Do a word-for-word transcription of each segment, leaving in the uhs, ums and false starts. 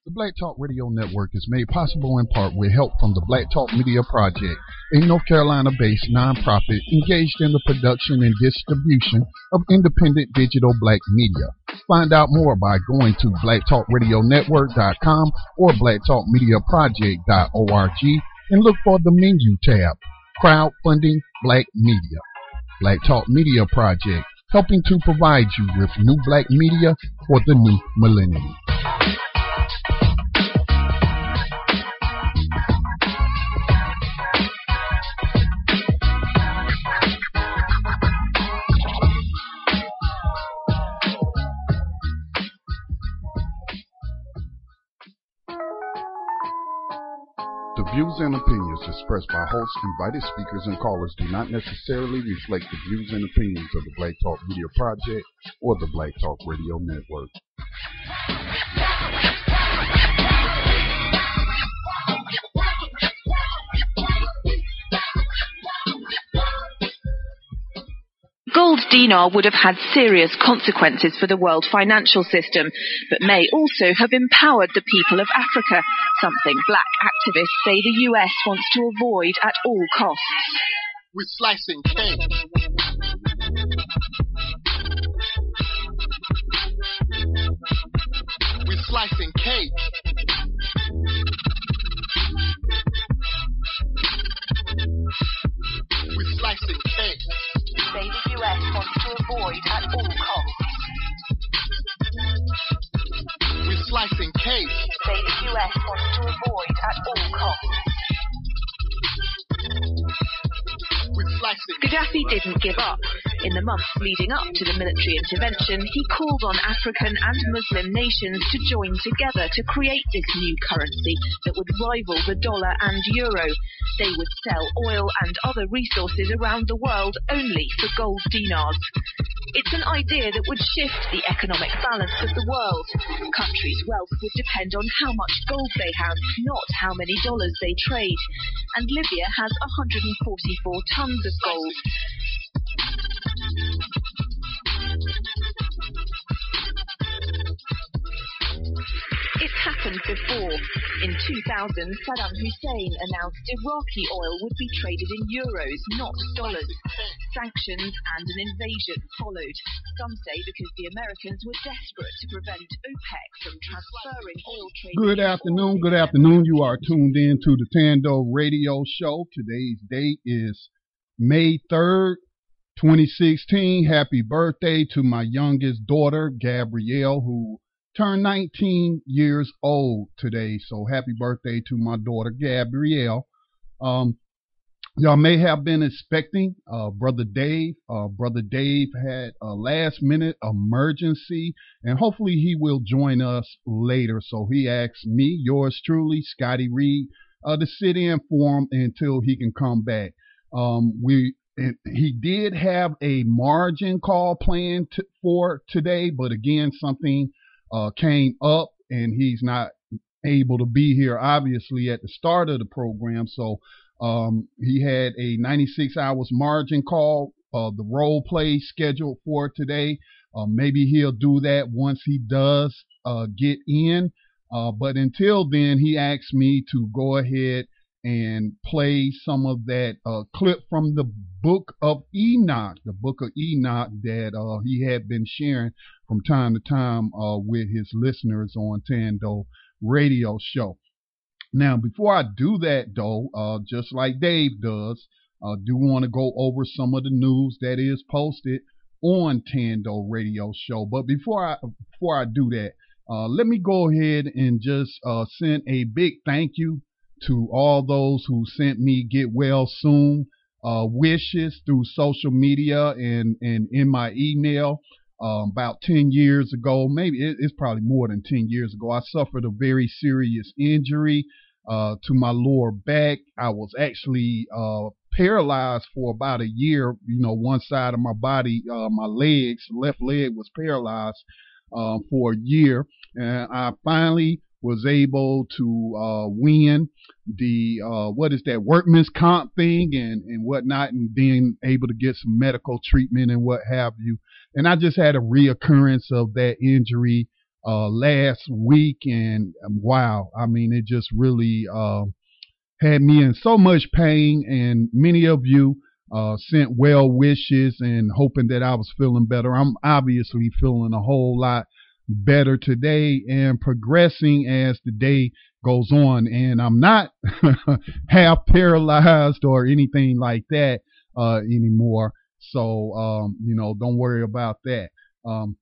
The Black Talk Radio Network is made possible in part with help from the Black Talk Media Project, a North Carolina-based nonprofit engaged in the production and distribution of independent digital black media. Find out more by going to black talk radio network dot com or black talk media project dot org and look for the menu tab, Crowdfunding Black Media. Black Talk Media Project, helping to provide you with new black media for the new millennium. The views and opinions expressed by hosts, invited speakers, and callers do not necessarily reflect the views and opinions of the Black Talk Media Project or the Black Talk Radio Network. Gold dinar would have had serious consequences for the world financial system, but may also have empowered the people of Africa, something black activists say the U S wants to avoid at all costs. We're slicing cake. We're slicing cake. We're slicing cake. Say the U S wants to avoid at all costs. We're slicing cake. Say the U S wants to avoid at all costs. We're slicing. Gaddafi didn't give up. In the months leading up to the military intervention, he called on African and Muslim nations to join together to create this new currency that would rival the dollar and euro. They would sell oil and other resources around the world only for gold dinars. It's an idea that would shift the economic balance of the world. Countries' wealth would depend on how much gold they have, not how many dollars they trade. And Libya has one hundred forty-four tons of gold. It's happened before. In two thousand, Saddam Hussein announced Iraqi oil would be traded in euros, not dollars. Sanctions and an invasion followed. Some say because the Americans were desperate to prevent OPEC from transferring oil trade. Good afternoon, good afternoon. You are tuned in to the Tando Radio Show. Today's date is May third, twenty sixteen. Happy birthday to my youngest daughter, Gabrielle, who turned nineteen years old today. So happy birthday to my daughter, Gabrielle. Um, y'all may have been expecting uh, Brother Dave. Uh, Brother Dave had a last minute emergency, and hopefully he will join us later. So he asked me, yours truly, Scotty Reed, uh, to sit in for him until he can come back. Um, we and he did have a margin call planned t- for today, but again, something uh, came up, and he's not able to be here, obviously, at the start of the program. So um, he had a ninety-six hours margin call, uh, the role play scheduled for today. Uh, maybe he'll do that once he does uh, get in. Uh, but until then, he asked me to go ahead and play some of that uh, clip from the book of Enoch, the book of Enoch that uh, he had been sharing from time to time uh, with his listeners on Tando Radio Show. Now, before I do that, though, uh, just like Dave does, I uh, do want to go over some of the news that is posted on Tando Radio Show. But before I before I do that, uh, let me go ahead and just uh, send a big thank you to all those who sent me get well soon uh, wishes through social media and, and in my email. Um, about ten years ago, maybe it, it's probably more than ten years ago, I suffered a very serious injury uh, to my lower back. I was actually uh, paralyzed for about a year. You know, one side of my body, uh, my legs, left leg was paralyzed uh, for a year. And I finally was able to uh, win the, uh, what is that, workman's comp thing and, and whatnot, and being able to get some medical treatment and what have you. And I just had a reoccurrence of that injury uh, last week, and um, wow, I mean, it just really uh, had me in so much pain. And many of you uh, sent well wishes and hoping that I was feeling better. I'm obviously feeling a whole lot better today and progressing as the day goes on. And I'm not half paralyzed or anything like that uh, anymore. So, um, you know, don't worry about that. Um,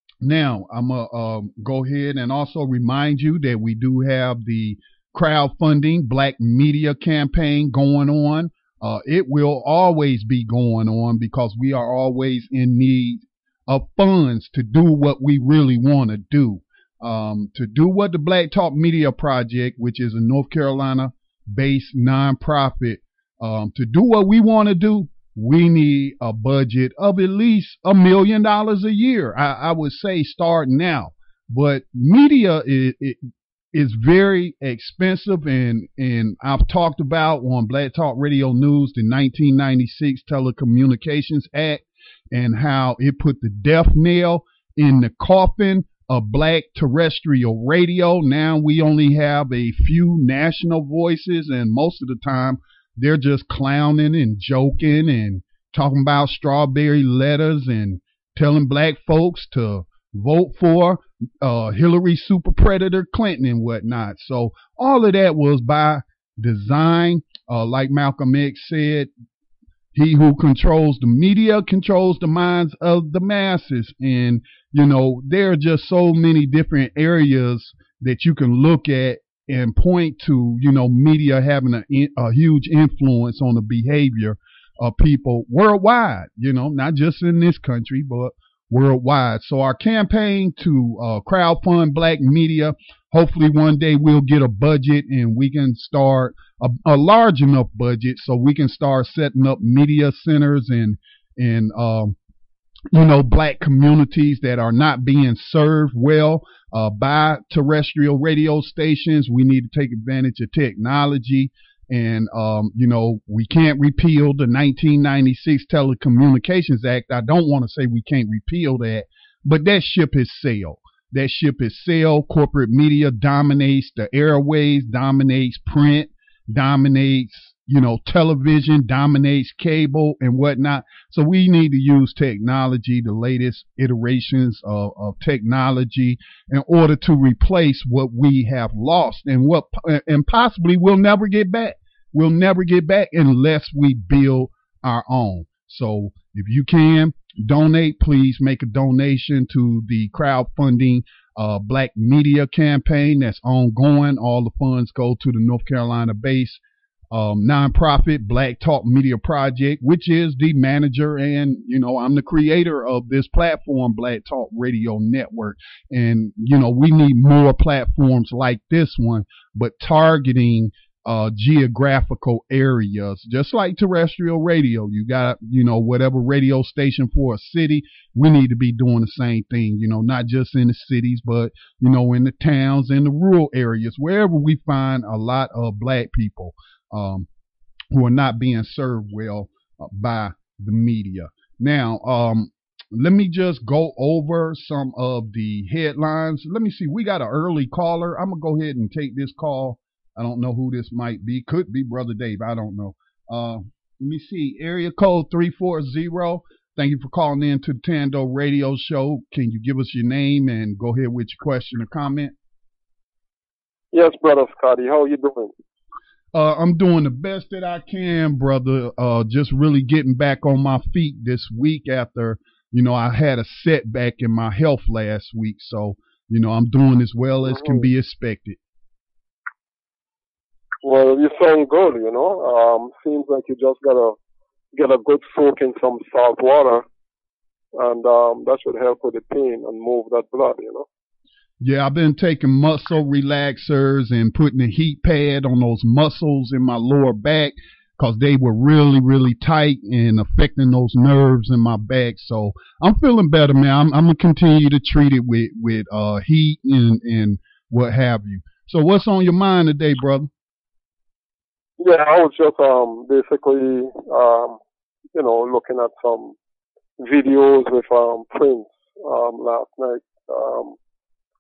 now, I'm going to uh, go ahead and also remind you that we do have the crowdfunding Black Media campaign going on. Uh, it will always be going on because we are always in need of funds to do what we really want to do. Um, to do what the Black Talk Media Project, which is a North Carolina-based nonprofit, um, to do what we want to do, we need a budget of at least a million dollars a year. I, I would say start now. But media is, it, is very expensive, and, and I've talked about on Black Talk Radio News the nineteen ninety-six Telecommunications Act and how it put the death nail in the coffin of black terrestrial radio. Now we only have a few national voices, and most of the time they're just clowning and joking and talking about strawberry letters and telling black folks to vote for uh, Hillary super predator Clinton and whatnot. So all of that was by design. Uh, like Malcolm X said, he who controls the media controls the minds of the masses. And, you know, there are just so many different areas that you can look at and point to, you know, media having a, a huge influence on the behavior of people worldwide, you know, not just in this country, but worldwide. So our campaign to uh, crowdfund Black media, hopefully one day we'll get a budget and we can start a, a large enough budget so we can start setting up media centers and, and, um, you know, black communities that are not being served well uh, by terrestrial radio stations. We need to take advantage of technology. And, um, you know, we can't repeal the nineteen ninety-six Telecommunications Act. I don't want to say we can't repeal that, but that ship has sailed. That ship has sailed. Corporate media dominates the airways, dominates print, dominates, you know, television, dominates cable and whatnot. So we need to use technology, the latest iterations of, of technology, in order to replace what we have lost and what, and possibly we'll never get back. We'll never get back unless we build our own. So if you can donate, please make a donation to the crowdfunding uh, Black Media campaign that's ongoing. All the funds go to the North Carolina-based um, nonprofit Black Talk Media Project, which is the manager, and you know I'm the creator of this platform, Black Talk Radio Network. And you know we need more platforms like this one, but targeting Uh, geographical areas, just like terrestrial radio. You got, you know, whatever radio station for a city. We need to be doing the same thing, you know, not just in the cities, but, you know, in the towns, in the rural areas, wherever we find a lot of black people um, who are not being served well uh, by the media. Now, um, let me just go over some of the headlines. Let me see. We got an early caller. I'm going to go ahead and take this call. I don't know who this might be. Could be Brother Dave. I don't know. Uh, let me see. Area code three four zero. Thank you for calling in to the Tando Radio Show. Can you give us your name and go ahead with your question or comment? Yes, Brother Scotty. How are you doing? Uh, I'm doing the best that I can, brother. Uh, just really getting back on my feet this week after, you know, I had a setback in my health last week. So, you know, I'm doing as well as mm-hmm. can be expected. Well, you sound good, you know. Um, seems like you just gotta get a good soak in some salt water, and um, that should help with the pain and move that blood, you know. Yeah, I've been taking muscle relaxers and putting a heat pad on those muscles in my lower back because they were really, really tight and affecting those nerves in my back. So I'm feeling better, man. I'm, I'm gonna continue to treat it with with uh, heat and and what have you. So what's on your mind today, brother? Yeah, I was just um basically um you know looking at some videos with um Prince um last night. Um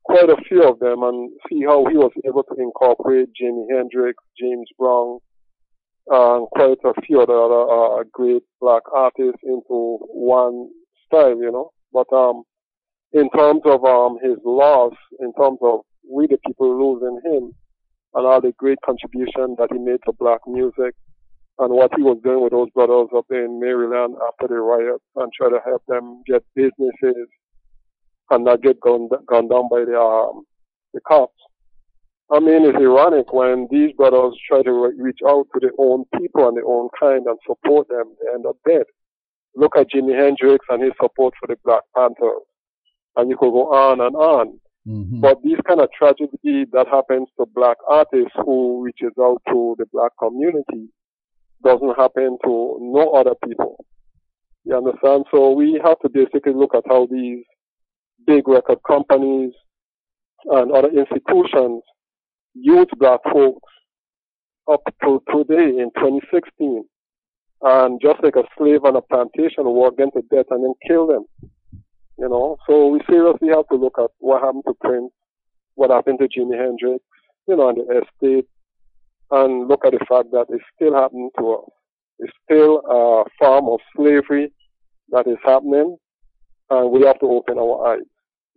quite a few of them and see how he was able to incorporate Jimi Hendrix, James Brown, and quite a few other uh, great black artists into one style, you know. But um, in terms of um, his loss, in terms of we the people losing him, and all the great contribution that he made to black music, and what he was doing with those brothers up in Maryland after the riot, and try to help them get businesses and not get gunned, gunned down by the um, the cops. I mean, it's ironic when these brothers try to re- reach out to their own people and their own kind and support them, they end up dead. Look at Jimi Hendrix and his support for the Black Panthers. And you could go on and on. Mm-hmm. But these kind of tragedy that happens to black artists who reaches out to the black community doesn't happen to no other people. You understand? So we have to basically look at how these big record companies and other institutions use black folks up to today in twenty sixteen, and just like a slave on a plantation, walk them to death and then kill them. You know, so we seriously have to look at what happened to Prince, what happened to Jimi Hendrix, you know, and the estate, and look at the fact that it's still happening to us. It's still a form of slavery that is happening, and we have to open our eyes.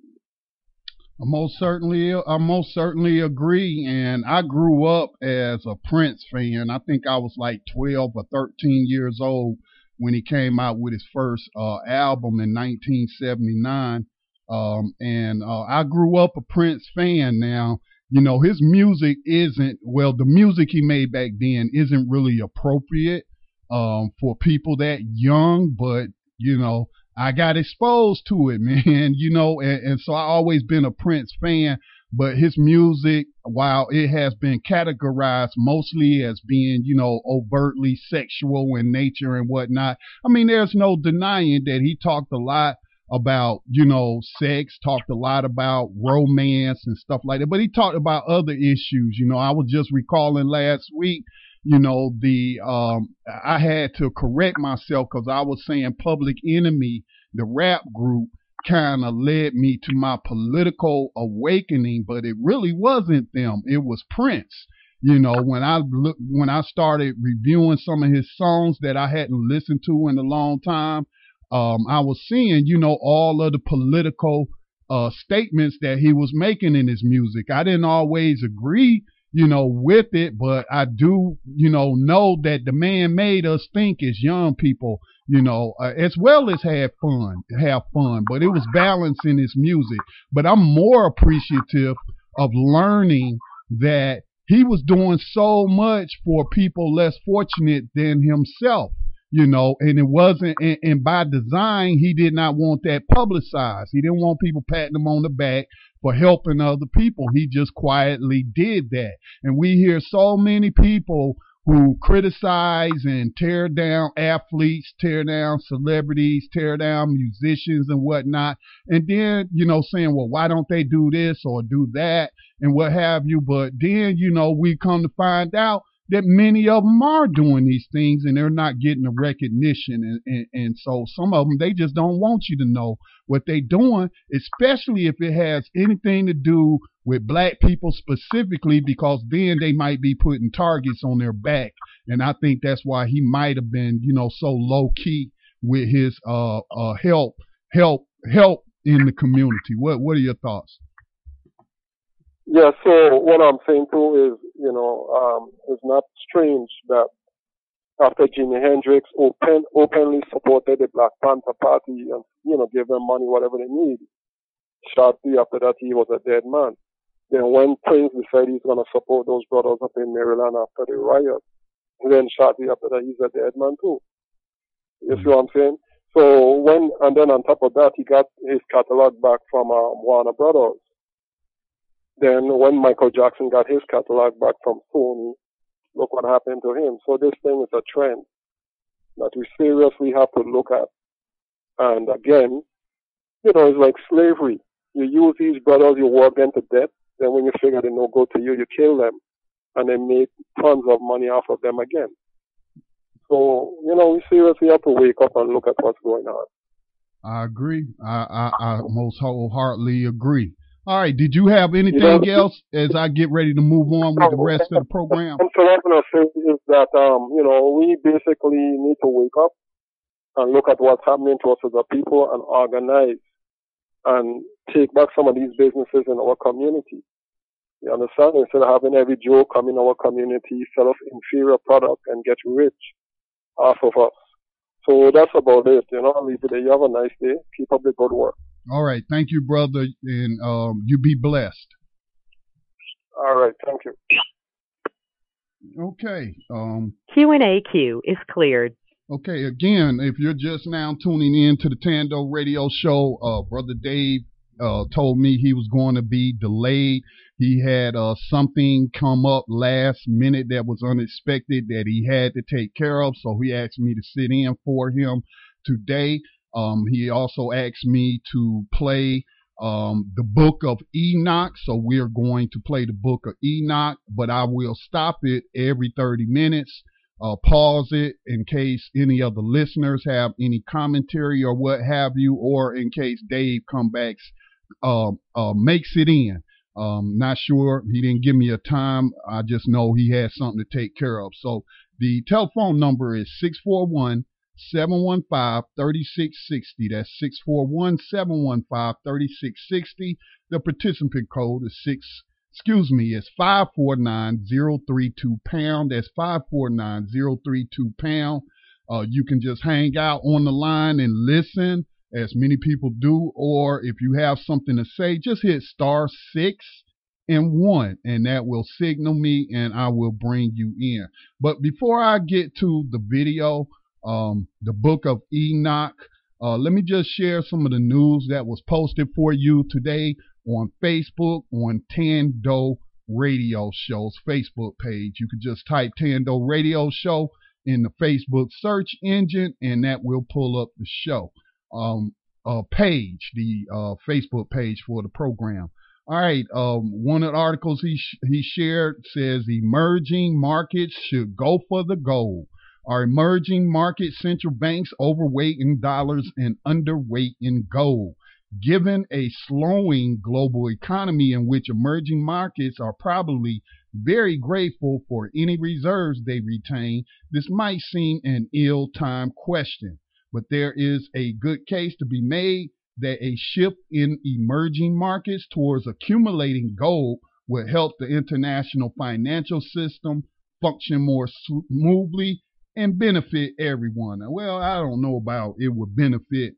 I most certainly, I most certainly agree. And I grew up as a Prince fan. I think I was like twelve or thirteen years old when he came out with his first uh, album in nineteen seventy-nine. Um, and uh, I grew up a Prince fan. Now, you know, his music isn't, well, the music he made back then isn't really appropriate um, for people that young, but, you know, I got exposed to it, man, you know, and, and so I always been a Prince fan, but his music, while it has been categorized mostly as being, you know, overtly sexual in nature and whatnot, I mean, there's no denying that he talked a lot about, you know, sex, talked a lot about romance and stuff like that, but he talked about other issues. You know, I was just recalling last week, you know, the um, I had to correct myself because I was saying Public Enemy, the rap group, kind of led me to my political awakening, but it really wasn't them. It was Prince. You know, when I look, when I started reviewing some of his songs that I hadn't listened to in a long time, um, I was seeing, you know, all of the political uh, statements that he was making in his music. I didn't always agree, you know, with it, but I do, you know, know that the man made us think as young people, you know, uh, as well as have fun, have fun, but it was balance in his music. But I'm more appreciative of learning that he was doing so much for people less fortunate than himself, you know, and it wasn't, and, and by design, he did not want that publicized. He didn't want people patting him on the back for helping other people. He just quietly did that. And we hear so many people who criticize and tear down athletes, tear down celebrities, tear down musicians and whatnot. And then, you know, saying, well, why don't they do this or do that and what have you? But then, you know, we come to find out that many of them are doing these things and they're not getting the recognition. And, and, and so some of them, they just don't want you to know what they're doing, especially if it has anything to do with black people specifically, because then they might be putting targets on their back. And I think that's why he might have been, you know, so low key with his uh, uh, help, help, help in the community. What, what are your thoughts? Yeah, so what I'm saying too is, you know, um, it's not strange that after Jimi Hendrix open, openly supported the Black Panther Party and, you know, gave them money, whatever they need, shortly after that he was a dead man. Then when Prince decided he's going to support those brothers up in Maryland after the riot, then shortly after that he's a dead man too. You see what I'm saying? So when, and then on top of that, he got his catalog back from um, Warner Brothers. Then when Michael Jackson got his catalog back from Sony, look what happened to him. So this thing is a trend that we seriously have to look at. And again, you know, it's like slavery. You use these brothers, you work them to death. Then when you figure they're no good to you, you kill them. And then make tons of money off of them again. So, you know, we seriously have to wake up and look at what's going on. I agree. I, I, I most wholeheartedly agree. All right. Did you have anything you know, else as I get ready to move on with the rest of the program? So what I'm going to say is that, um, you know, we basically need to wake up and look at what's happening to us as a people and organize and take back some of these businesses in our community. You understand? Instead of having every Joe come in our community, sell us inferior product and get rich off of us. So that's about it. You know, I'll leave it there. You have a nice day. Keep up the good work. All right. Thank you, brother. And um, you be blessed. All right. Thank you. Okay. Um, Q and A queue is cleared. Okay. Again, if you're just now tuning in to the Tando Radio Show, uh, Brother Dave uh, told me he was going to be delayed. He had uh, something come up last minute that was unexpected that he had to take care of, so he asked me to sit in for him today. Um, he also asked me to play um, the book of Enoch, so we're going to play the book of Enoch, but I will stop it every thirty minutes, uh, pause it in case any of the listeners have any commentary or what have you, or in case Dave come back, uh, uh, makes it in. Um, not sure. He didn't give me a time. I just know he had something to take care of. So the telephone number is six four one, seven one five, three six six zero. That's six four one, seven one five, three six six zero. The participant code is six, excuse me, is five four nine zero three two pound. That's five four nine zero three two pound. Uh, you can just hang out on the line and listen, as many people do, or if you have something to say, just hit star six and one, and that will signal me, and I will bring you in. But before I get to the video, um, the book of Enoch, uh, let me just share some of the news that was posted for you today on Facebook, on Tando Radio Show's Facebook page. You could just type Tando Radio Show in the Facebook search engine, and that will pull up the show. Um, uh, page, the uh, Facebook page for the program. All right, um, one of the articles he sh- he shared says emerging markets should go for the gold. Are emerging market central banks overweight in dollars and underweight in gold? Given a slowing global economy in which emerging markets are probably very grateful for any reserves they retain, this might seem an ill-timed question. But there is a good case to be made that a shift in emerging markets towards accumulating gold would help the international financial system function more smoothly and benefit everyone. Well, I don't know about it would benefit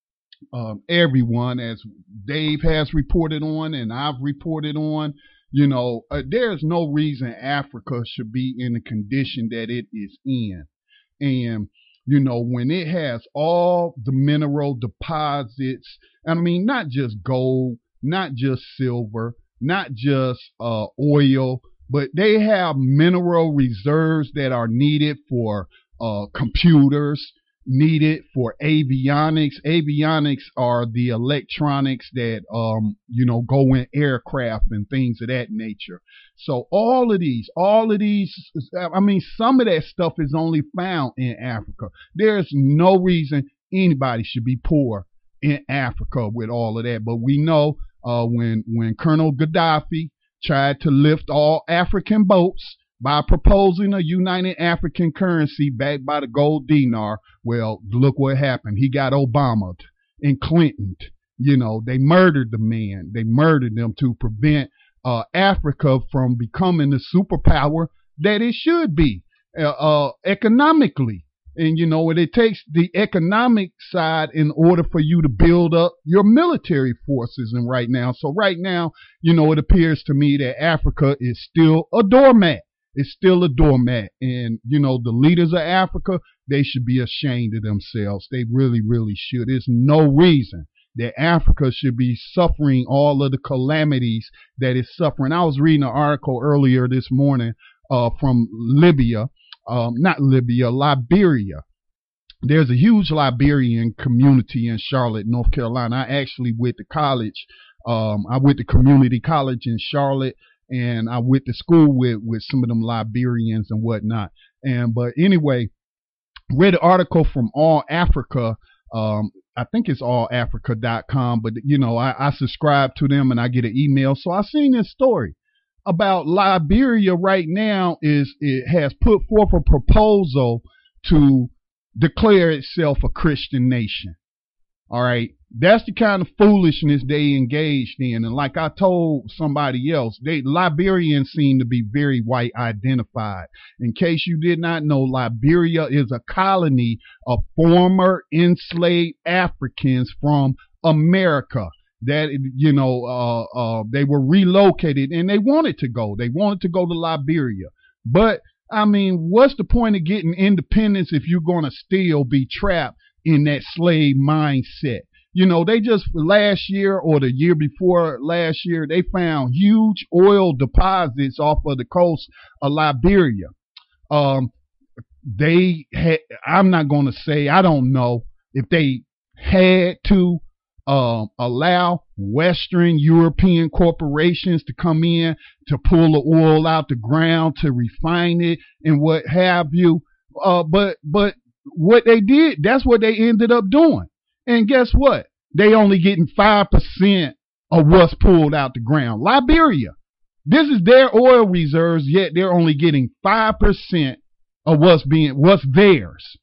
um, everyone, as Dave has reported on and I've reported on. You know, uh, there's no reason Africa should be in the condition that it is in. And you know, when it has all the mineral deposits, I mean, not just gold, not just silver, not just uh, oil, but they have mineral reserves that are needed for uh, computers, needed for avionics. Avionics are the electronics that, um, you know, go in aircraft and things of that nature. So all of these, all of these, I mean, some of that stuff is only found in Africa. There's no reason anybody should be poor in Africa with all of that. But we know uh, when, when Colonel Gaddafi tried to lift all African boats by proposing a united African currency backed by the gold dinar, well, look what happened. He got Obama and Clinton. You know, they murdered the man. They murdered them to prevent uh, Africa from becoming the superpower that it should be uh, uh, economically. And, you know, it takes the economic side in order for you to build up your military forces. And right now, so right now, you know, it appears to me that Africa is still a doormat. It's still a doormat. And, you know, the leaders of Africa, they should be ashamed of themselves. They really, really should. There's no reason that Africa should be suffering all of the calamities that it's suffering. I was reading an article earlier this morning uh, from Libya, um, not Libya, Liberia. There's a huge Liberian community in Charlotte, North Carolina. I actually went to college. Um, I went to community college in Charlotte. And I went to school with, with some of them Liberians and whatnot. And but anyway, read an article from All Africa. Um, I think it's all africa dot com, but you know, I, I subscribe to them and I get an email. So I seen this story about Liberia right now is it has put forth a proposal to declare itself a Christian nation. All right. That's the kind of foolishness they engaged in. And like I told somebody else, they Liberians seem to be very white identified. In case you did not know, Liberia is a colony of former enslaved Africans from America that, you know, uh, uh, they were relocated and they wanted to go. They wanted to go to Liberia. But I mean, what's the point of getting independence if you're going to still be trapped in that slave mindset? You know, they just last year or the year before last year, they found huge oil deposits off of the coast of Liberia. Um, they had, I'm not going to say, I don't know if they had to um, allow Western European corporations to come in to pull the oil out the ground, to refine it and what have you. Uh, but, but what they did, that's what they ended up doing. And guess what? They only getting five percent of what's pulled out the ground. Liberia, this is their oil reserves, yet they're only getting five percent of what's being, what's theirs.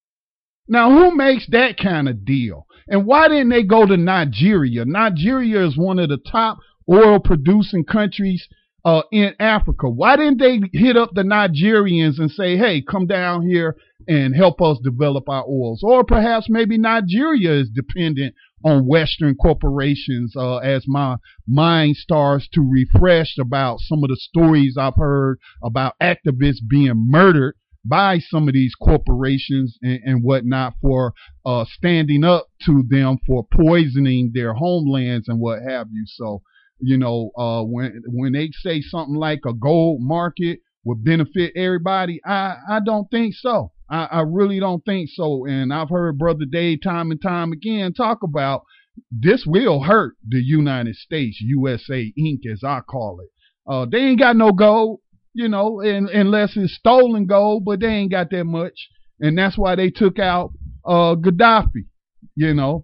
Now, who makes that kind of deal? And why didn't they go to Nigeria? Nigeria is one of the top oil producing countries uh, in Africa. Why didn't they hit up the Nigerians and say, hey, come down here and help us develop our oils? Or perhaps maybe Nigeria is dependent on Western corporations, uh, as my mind starts to refresh about some of the stories I've heard about activists being murdered by some of these corporations and, and whatnot for uh, standing up to them for poisoning their homelands and what have you. So, you know, uh, when when they say something like a gold market would benefit everybody, I, I don't think so. I, I really don't think so. And I've heard Brother Dave time and time again talk about this will hurt the United States, U S A Incorporated, as I call it. Uh, they ain't got no gold, you know, and, unless it's stolen gold, but they ain't got that much. And that's why they took out uh, Gaddafi, you know.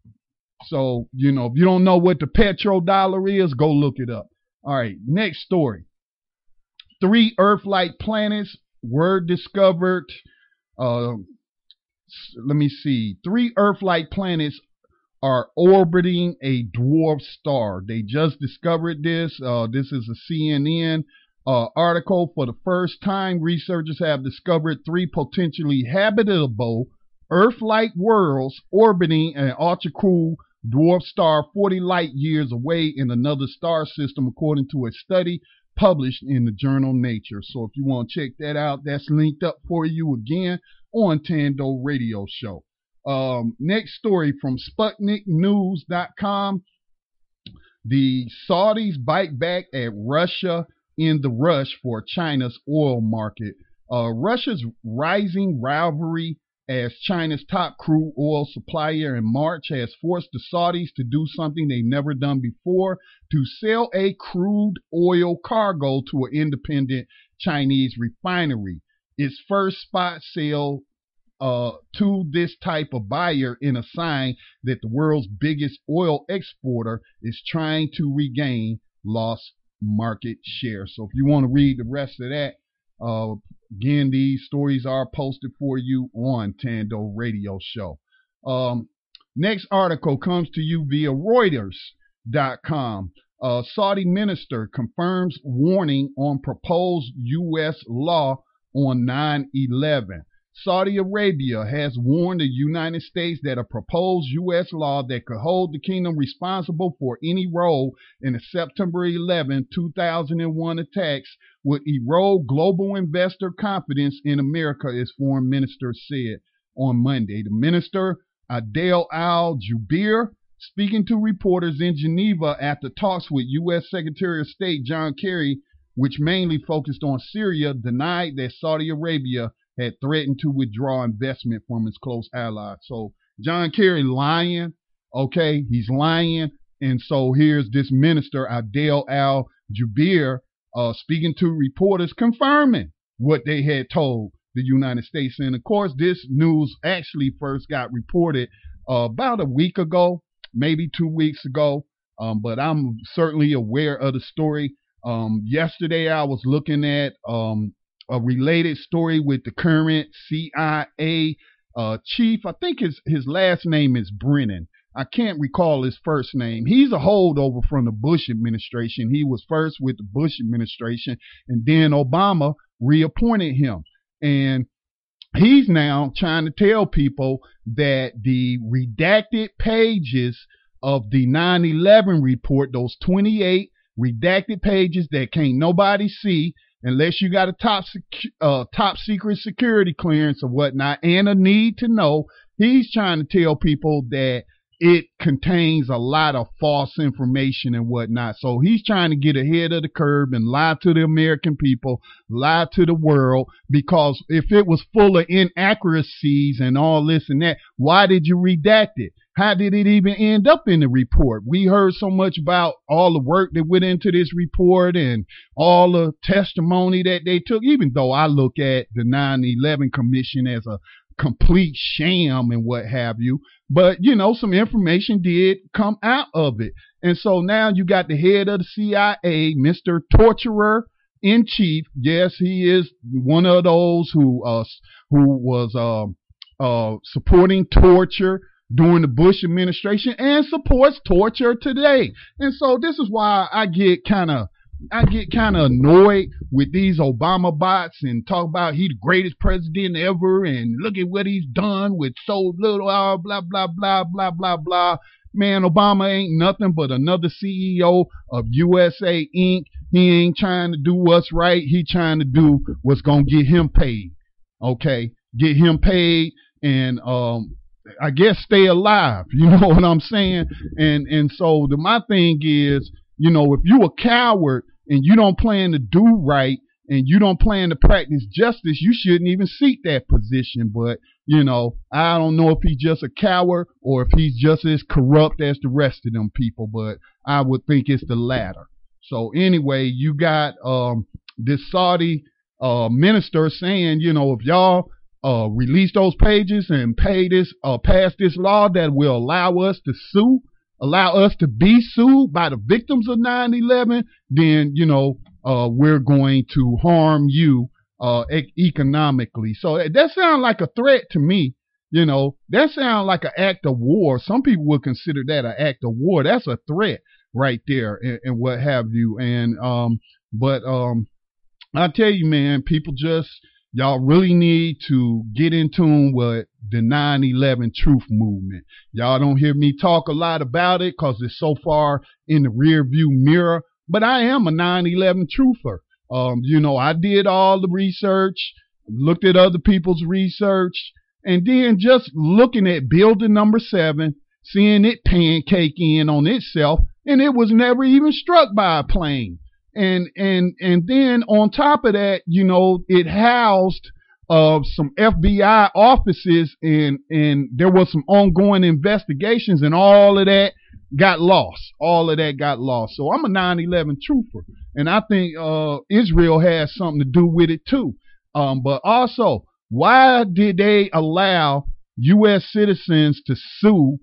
So, you know, if you don't know what the petrodollar is, go look it up. All right, next story. Three Earth-like planets were discovered. Uh, let me see. Three Earth-like planets are orbiting a dwarf star. They just discovered this. Uh, this is a C N N uh, article. For the first time, researchers have discovered three potentially habitable Earth-like worlds orbiting an ultra-cool dwarf star forty light years away in another star system, according to a study published in the journal Nature. So if you want to check that out, that's linked up for you again on Tando Radio Show. Um, next story from Sputnik News dot com. The Saudis bite back at Russia in the rush for China's oil market. Uh, Russia's rising rivalry as China's top crude oil supplier in March has forced the Saudis to do something they've never done before, to sell a crude oil cargo to an independent Chinese refinery. Its first spot sale uh, to this type of buyer in a sign that the world's biggest oil exporter is trying to regain lost market share. So if you want to read the rest of that, uh, again, these stories are posted for you on Tando Radio Show. Um, next article comes to you via Reuters dot com. Uh, Saudi minister confirms warning on proposed U S law on nine eleven. Saudi Arabia has warned the United States that a proposed U S law that could hold the kingdom responsible for any role in the September eleventh, two thousand one attacks would erode global investor confidence in America, as foreign minister said on Monday. The minister, Adel Al-Jubeir, speaking to reporters in Geneva after talks with U S Secretary of State John Kerry, which mainly focused on Syria, denied that Saudi Arabia had threatened to withdraw investment from its close allies. So John Kerry lying, okay, he's lying. And so here's this minister, Adel Al-Jubeir, uh, speaking to reporters, confirming what they had told the United States. And of course, this news actually first got reported uh, about a week ago, maybe two weeks ago. Um, but I'm certainly aware of the story. Um, yesterday, I was looking at um, a related story with the current C I A uh, chief. I think his his last name is Brennan. I can't recall his first name. He's a holdover from the Bush administration. He was first with the Bush administration, and then Obama reappointed him. And he's now trying to tell people that the redacted pages of the nine eleven report, those twenty-eight redacted pages that can't nobody see unless you got a top sec- uh, top secret security clearance or whatnot and a need to know, he's trying to tell people that it contains a lot of false information and whatnot. So he's trying to get ahead of the curve and lie to the American people, lie to the world, because if it was full of inaccuracies and all this and that, why did you redact it? How did it even end up in the report? We heard so much about all the work that went into this report and all the testimony that they took, even though I look at the nine eleven Commission as a complete sham and what have you. But, you know, some information did come out of it. And so now you got the head of the C I A, Mister Torturer in Chief. Yes, he is one of those who uh, who was uh, uh, supporting torture during the Bush administration and supports torture today. And so this is why I get kind of I get kind of annoyed with these Obama bots and talk about he the greatest president ever and look at what he's done with so little, uh, blah, blah, blah, blah, blah, blah. Man, Obama ain't nothing but another C E O of U S A Incorporated. He ain't trying to do what's right. He trying to do what's going to get him paid. Okay? Get him paid and, um, I guess stay alive. You know what I'm saying? And, and so the, my thing is, you know, if you a coward and you don't plan to do right and you don't plan to practice justice, you shouldn't even seek that position. But, you know, I don't know if he's just a coward or if he's just as corrupt as the rest of them people, but I would think it's the latter. So anyway, you got um, this Saudi uh, minister saying, you know, if y'all uh, release those pages and pay this, uh, pass this law that will allow us to sue, allow us to be sued by the victims of nine eleven, then, you know, uh, we're going to harm you uh, e- economically. So that sounds like a threat to me. You know, that sounds like an act of war. Some people would consider that an act of war. That's a threat right there and, and what have you. And, um, but um, I tell you, man, people just, y'all really need to get in tune with the nine eleven truth movement. Y'all don't hear me talk a lot about it because it's so far in the rear view mirror, but I am a nine eleven truther. Um, you know, I did all the research, looked at other people's research, and then just looking at building number seven, seeing it pancake in on itself, and it was never even struck by a plane. And and and then on top of that, you know, it housed uh, some F B I offices, and and there was some ongoing investigations, and all of that got lost. All of that got lost. So I'm a nine eleven truther, and I think uh, Israel has something to do with it too. Um, but also, why did they allow U S citizens to sue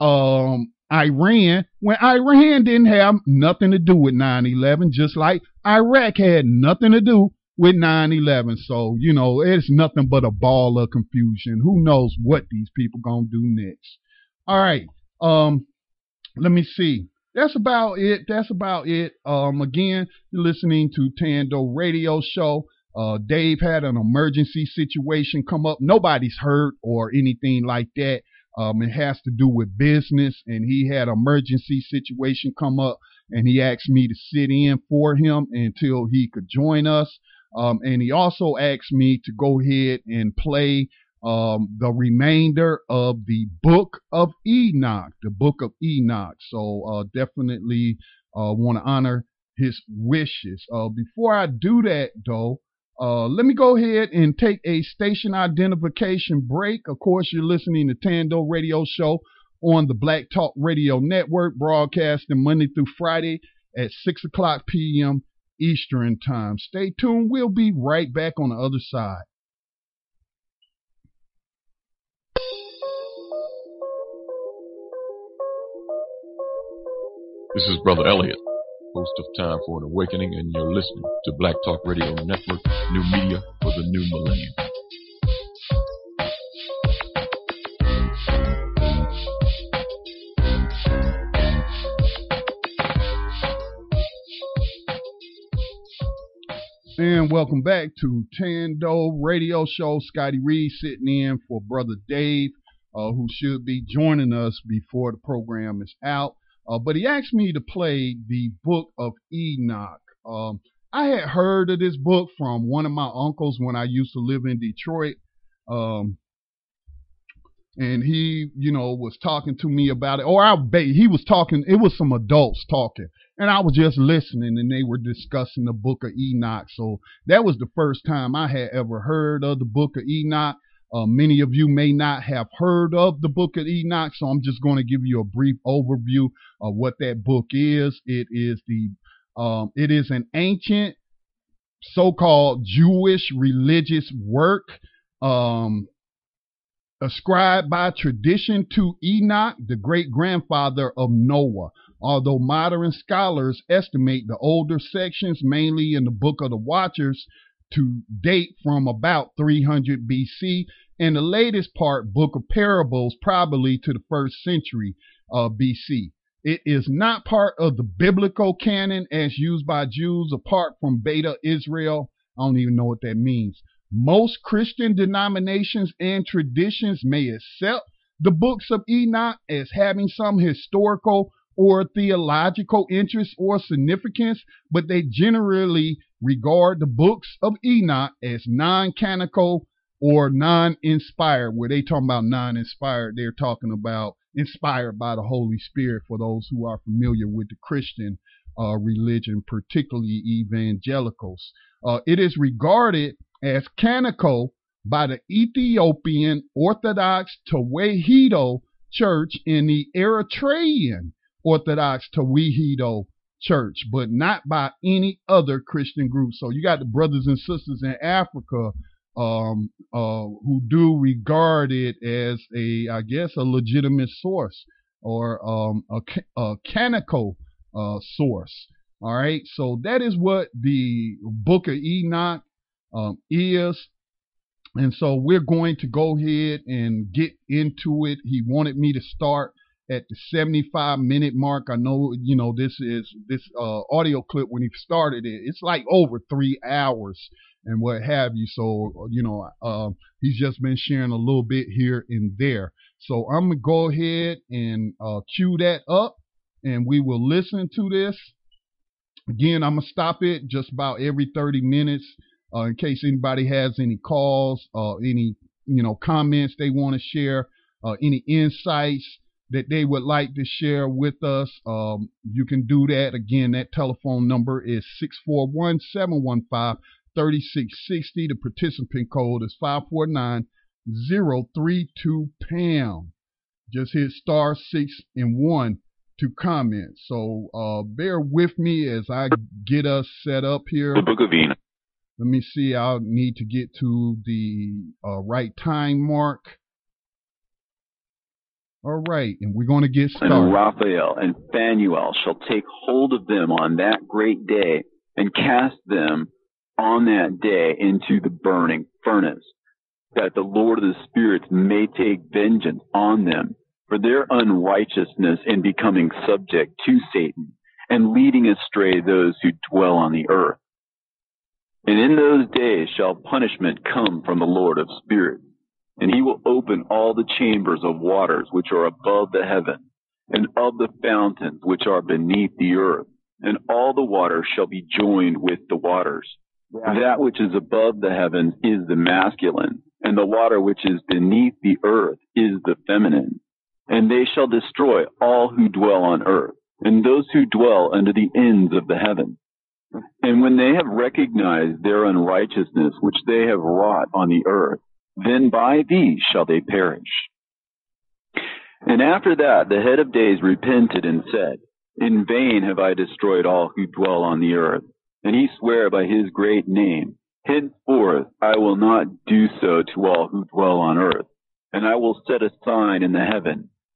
um, Iran when Iran didn't have nothing to do with nine eleven, just like Iraq had nothing to do with nine eleven. So, you know, it's nothing but a ball of confusion. Who knows what these people gonna do next? All right. Um, let me see. That's about it. That's about it. Um, again, you're listening to Tando Radio Show. Uh, Dave had an emergency situation come up. Nobody's hurt or anything like that. Um, it has to do with business, and he had an emergency situation come up, and he asked me to sit in for him until he could join us. Um, and he also asked me to go ahead and play um, the remainder of the Book of Enoch, the Book of Enoch. So uh, definitely uh, want to honor his wishes. Uh, before I do that, though, Uh, let me go ahead and take a station identification break. Of course, you're listening to Tando Radio Show on the Black Talk Radio Network, broadcasting Monday through Friday at six o'clock p.m. Eastern Time. Stay tuned. We'll be right back on the other side. This is Brother Elliot, host of Time for an Awakening, and you're listening to Black Talk Radio Network, new media for the new millennium. And welcome back to Tando Radio Show. Scotty Reed sitting in for Brother Dave, uh, who should be joining us before the program is out. Uh, but he asked me to play the Book of Enoch. Um, I had heard of this book from one of my uncles when I used to live in Detroit. Um, and he, you know, was talking to me about it. Or I, he was talking, it was some adults talking. And I was just listening, and they were discussing the Book of Enoch. So that was the first time I had ever heard of the Book of Enoch. Uh, many of you may not have heard of the Book of Enoch, so I'm just going to give you a brief overview of what that book is. It is the um, it is an ancient so-called Jewish religious work um, ascribed by tradition to Enoch, the great-grandfather of Noah. Although modern scholars estimate the older sections, mainly in the Book of the Watchers, to date from about three hundred B C, and the latest part, Book of Parables, probably to the first century uh, B C. It is not part of the biblical canon as used by Jews apart from Beta Israel. I don't even know what that means. Most Christian denominations and traditions may accept the books of Enoch as having some historical or theological interest or significance, but they generally regard the books of Enoch as non-canonical or non-inspired. Where they talking about non-inspired, they're talking about inspired by the Holy Spirit, for those who are familiar with the Christian uh, religion, particularly evangelicals. Uh, it is regarded as canonical by the Ethiopian Orthodox Tewahedo Church and the Eritrean Orthodox Tewahedo Church, but not by any other Christian group. So you got the brothers and sisters in Africa um, uh, who do regard it as a, I guess, a legitimate source or um, a, a canonical uh, source. All right, so that is what the Book of Enoch um, is. And so we're going to go ahead and get into it. He wanted me to start at the seventy-five minute mark. I know, you know, this is this uh, audio clip when he started it, it's like over three hours and what have you. So, you know, uh, he's just been sharing a little bit here and there. So I'm going to go ahead and uh, cue that up and we will listen to this. Again, I'm going to stop it just about every thirty minutes uh, in case anybody has any calls, uh, any, you know, comments they want to share, uh, any insights that they would like to share with us. Um, you can do that. Again, that telephone number is six four one, seven one five, three six six zero. The participant code is five four nine zero three two pound. Just hit star six and one to comment. So uh, bear with me as I get us set up here. The Book of Enoch. Let me see. I'll need to get to the uh, right time mark. All right, and we're going to get started. And Raphael and Phanuel shall take hold of them on that great day and cast them on that day into the burning furnace, that the Lord of the spirits may take vengeance on them for their unrighteousness in becoming subject to Satan and leading astray those who dwell on the earth. And in those days shall punishment come from the Lord of spirits, and he will open all the chambers of waters which are above the heaven, and of the fountains which are beneath the earth, and all the waters shall be joined with the waters. That which is above the heavens is the masculine, and the water which is beneath the earth is the feminine. And they shall destroy all who dwell on earth, and those who dwell under the ends of the heaven. And when they have recognized their unrighteousness which they have wrought on the earth, then by these shall they perish. And after that the head of days repented and said, In vain have I destroyed all who dwell on the earth. And he sware by his great name, Henceforth I will not do so to all who dwell on earth. And I will set a sign in the heaven,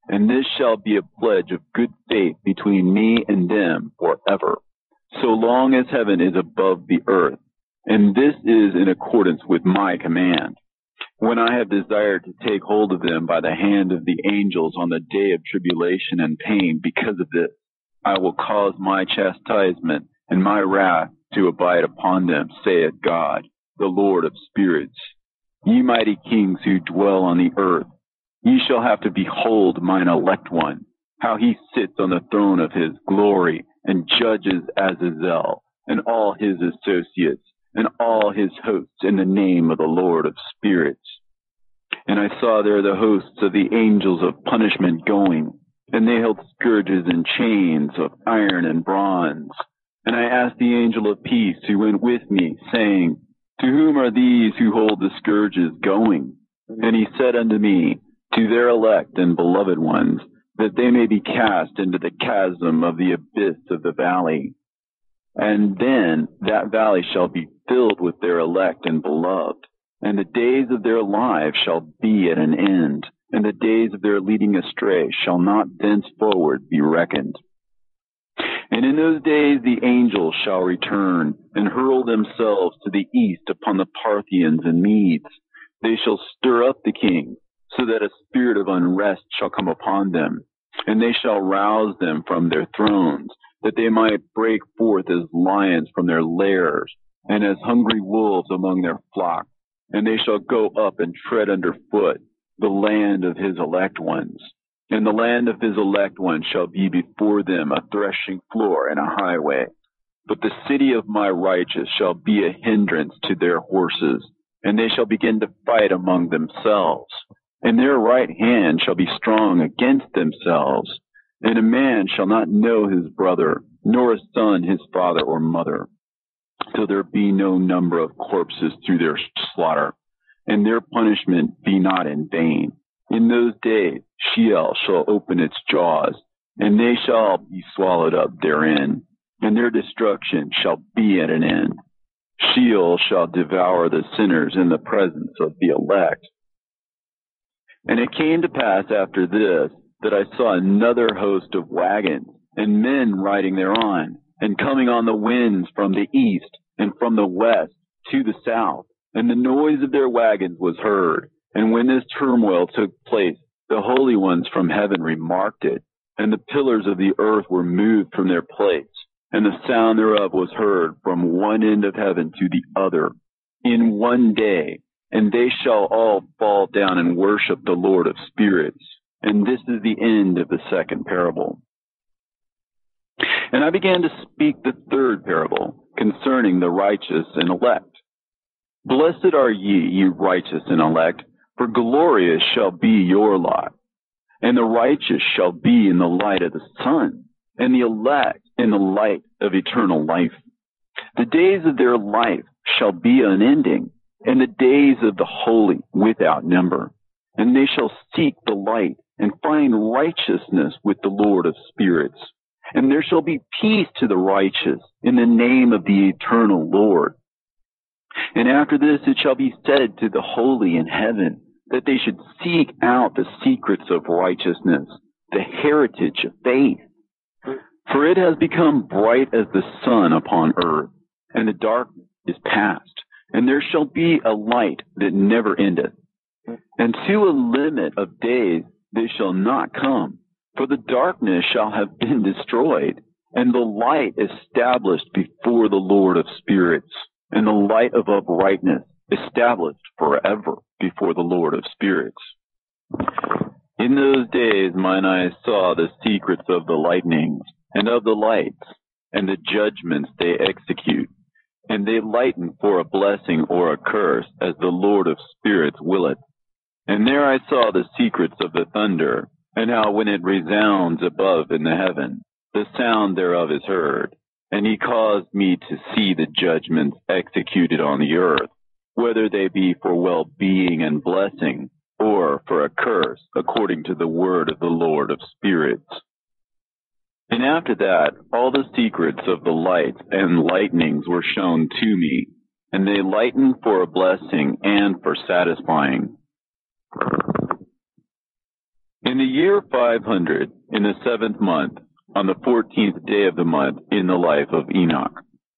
And this shall be a pledge of good faith between me and them forever, so long as heaven is above the earth. And this is in accordance with my command. When I have desired to take hold of them by the hand of the angels on the day of tribulation and pain because of this, I will cause my chastisement and my wrath to abide upon them, saith God, the Lord of spirits. Ye mighty kings who dwell on the earth, ye shall have to behold mine elect one, how he sits on the throne of his glory, and judges Azazel, and all his associates, and all his hosts in the name of the Lord of spirits. And I saw there the hosts of the angels of punishment going, and they held scourges and chains of iron and bronze. And I asked the angel of peace who went with me, saying, To whom are these who hold the scourges going? And he said unto me, To their elect and beloved ones, that they may be cast into the chasm of the abyss of the valley. And then that valley shall be filled with their elect and beloved, and the days of their lives shall be at an end, and the days of their leading astray shall not thenceforward be reckoned. And in those days the angels shall return, and hurl themselves to the east upon the Parthians and Medes. They shall stir up the king, so that a spirit of unrest shall come upon them, and they shall rouse them from their thrones, that they might break forth as lions from their lairs, and as hungry wolves among their flock. And they shall go up and tread under foot the land of his elect ones. And the land of his elect ones shall be before them a threshing floor and a highway. But the city of my righteous shall be a hindrance to their horses, and they shall begin to fight among themselves. And their right hand shall be strong against themselves. And a man shall not know his brother, nor a son his father or mother, till there be no number of corpses through their slaughter, and their punishment be not in vain. In those days Sheol shall open its jaws, and they shall be swallowed up therein, and their destruction shall be at an end. Sheol shall devour the sinners in the presence of the elect. And it came to pass after this, that I saw another host of wagons, and men riding thereon, and coming on the winds from the east, and from the west to the south. And the noise of their wagons was heard. And when this turmoil took place, the holy ones from heaven remarked it, and the pillars of the earth were moved from their place, and the sound thereof was heard from one end of heaven to the other, in one day. And they shall all fall down and worship the Lord of spirits. And this is the end of the second parable. And I began to speak the third parable concerning the righteous and elect. Blessed are ye, ye righteous and elect, for glorious shall be your lot. And the righteous shall be in the light of the sun, and the elect in the light of eternal life. The days of their life shall be unending, and the days of the holy without number. And they shall seek the light, and find righteousness with the Lord of spirits. And there shall be peace to the righteous in the name of the eternal Lord. And after this it shall be said to the holy in heaven, that they should seek out the secrets of righteousness, the heritage of faith. For it has become bright as the sun upon earth, and the darkness is past, and there shall be a light that never endeth. And to a limit of days they shall not come, for the darkness shall have been destroyed, and the light established before the Lord of spirits, and the light of uprightness established forever before the Lord of spirits. In those days mine eyes saw the secrets of the lightnings, and of the lights, and the judgments they execute, and they lighten for a blessing or a curse, as the Lord of spirits willeth. And there I saw the secrets of the thunder, and how when it resounds above in the heaven, the sound thereof is heard. And he caused me to see the judgments executed on the earth, whether they be for well-being and blessing, or for a curse, according to the word of the Lord of spirits. And after that, all the secrets of the lights and lightnings were shown to me, and they lighten for a blessing and for satisfying. In the year five hundred, in the seventh month, on the fourteenth day of the month, in the life of Enoch.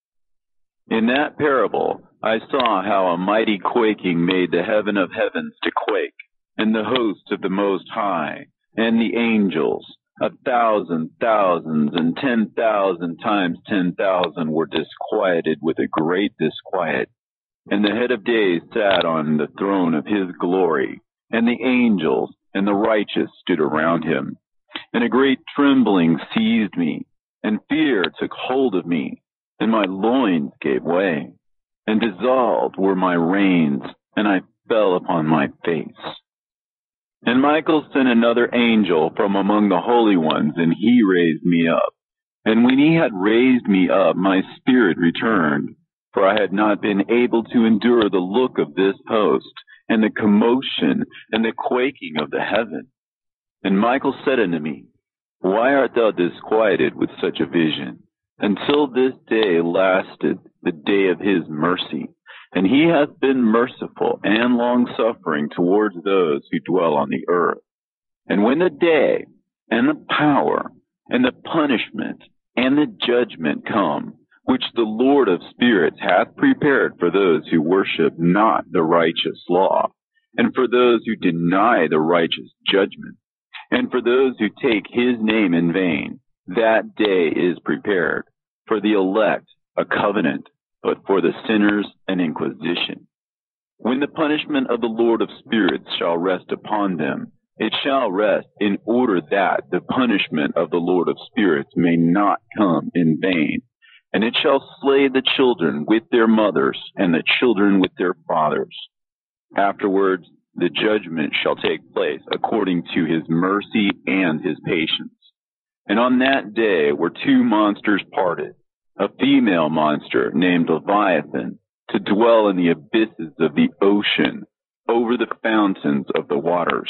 In that parable, I saw how a mighty quaking made the heaven of heavens to quake, and the host of the Most High, and the angels, a thousand thousands and ten thousand times ten thousand were disquieted with a great disquiet. And the head of days sat on the throne of his glory, and the angels and the righteous stood around him. And a great trembling seized me, and fear took hold of me, and my loins gave way, and dissolved were my reins, and I fell upon my face. And Michael sent another angel from among the holy ones, and he raised me up. And when he had raised me up, my spirit returned, for I had not been able to endure the look of this host, and the commotion, and the quaking of the heaven. And Michael said unto me, Why art thou disquieted with such a vision? Until this day lasted the day of his mercy. And he hath been merciful and long-suffering towards those who dwell on the earth. And when the day, and the power, and the punishment, and the judgment come, which the Lord of spirits hath prepared for those who worship not the righteous law, and for those who deny the righteous judgment, and for those who take his name in vain, that day is prepared. For the elect, a covenant, but for the sinners, an inquisition. When the punishment of the Lord of spirits shall rest upon them, it shall rest in order that the punishment of the Lord of spirits may not come in vain. And it shall slay the children with their mothers, and the children with their fathers. Afterwards, the judgment shall take place according to his mercy and his patience. And on that day were two monsters parted, a female monster named Leviathan, to dwell in the abysses of the ocean, over the fountains of the waters.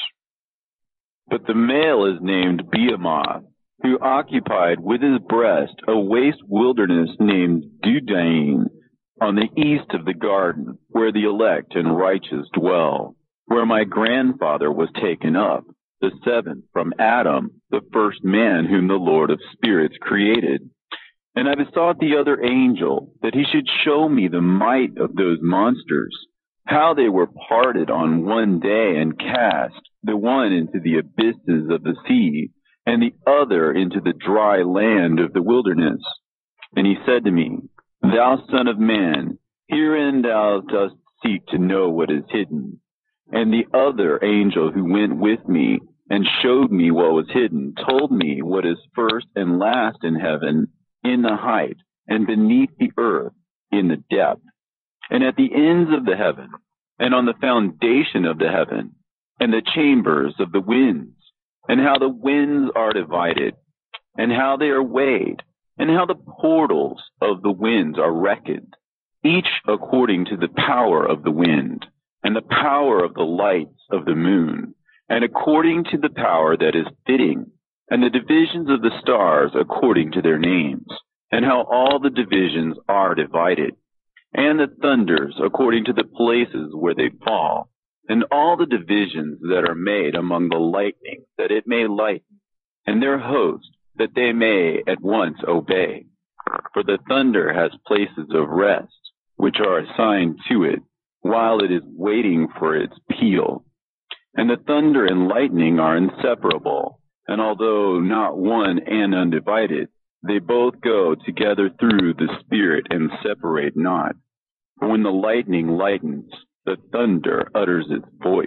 But the male is named Behemoth, who occupied with his breast a waste wilderness named Dudaim, on the east of the garden, where the elect and righteous dwell, where my grandfather was taken up, the seventh from Adam, the first man whom the Lord of spirits created. And I besought the other angel that he should show me the might of those monsters, how they were parted on one day and cast, the one into the abysses of the sea, and the other into the dry land of the wilderness. And he said to me, Thou son of man, herein thou dost seek to know what is hidden. And the other angel who went with me and showed me what was hidden told me what is first and last in heaven, in the height, and beneath the earth, in the depth, and at the ends of the heaven, and on the foundation of the heaven, and the chambers of the winds, and how the winds are divided, and how they are weighed, and how the portals of the winds are reckoned, each according to the power of the wind, and the power of the lights of the moon, and according to the power that is fitting, and the divisions of the stars according to their names, and how all the divisions are divided, and the thunders according to the places where they fall, and all the divisions that are made among the lightning, that it may lighten, and their host, that they may at once obey. For the thunder has places of rest, which are assigned to it, while it is waiting for its peal. And the thunder and lightning are inseparable, and although not one and undivided, they both go together through the Spirit and separate not. For when the lightning lightens, the thunder utters its voice,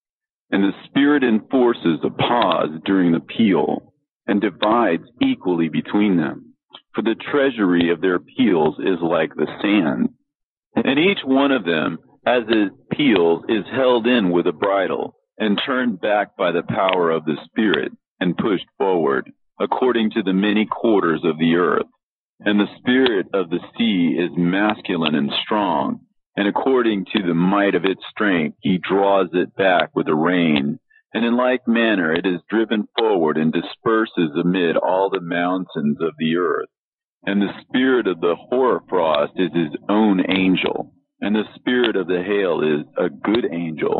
and the Spirit enforces a pause during the peal, and divides equally between them. For the treasury of their peals is like the sand, and each one of them, as it peals, is held in with a bridle, and turned back by the power of the Spirit, and pushed forward, according to the many quarters of the earth. And the spirit of the sea is masculine and strong, and according to the might of its strength he draws it back with a rein. And in like manner it is driven forward and disperses amid all the mountains of the earth. And the spirit of the hoarfrost is his own angel, and the spirit of the hail is a good angel.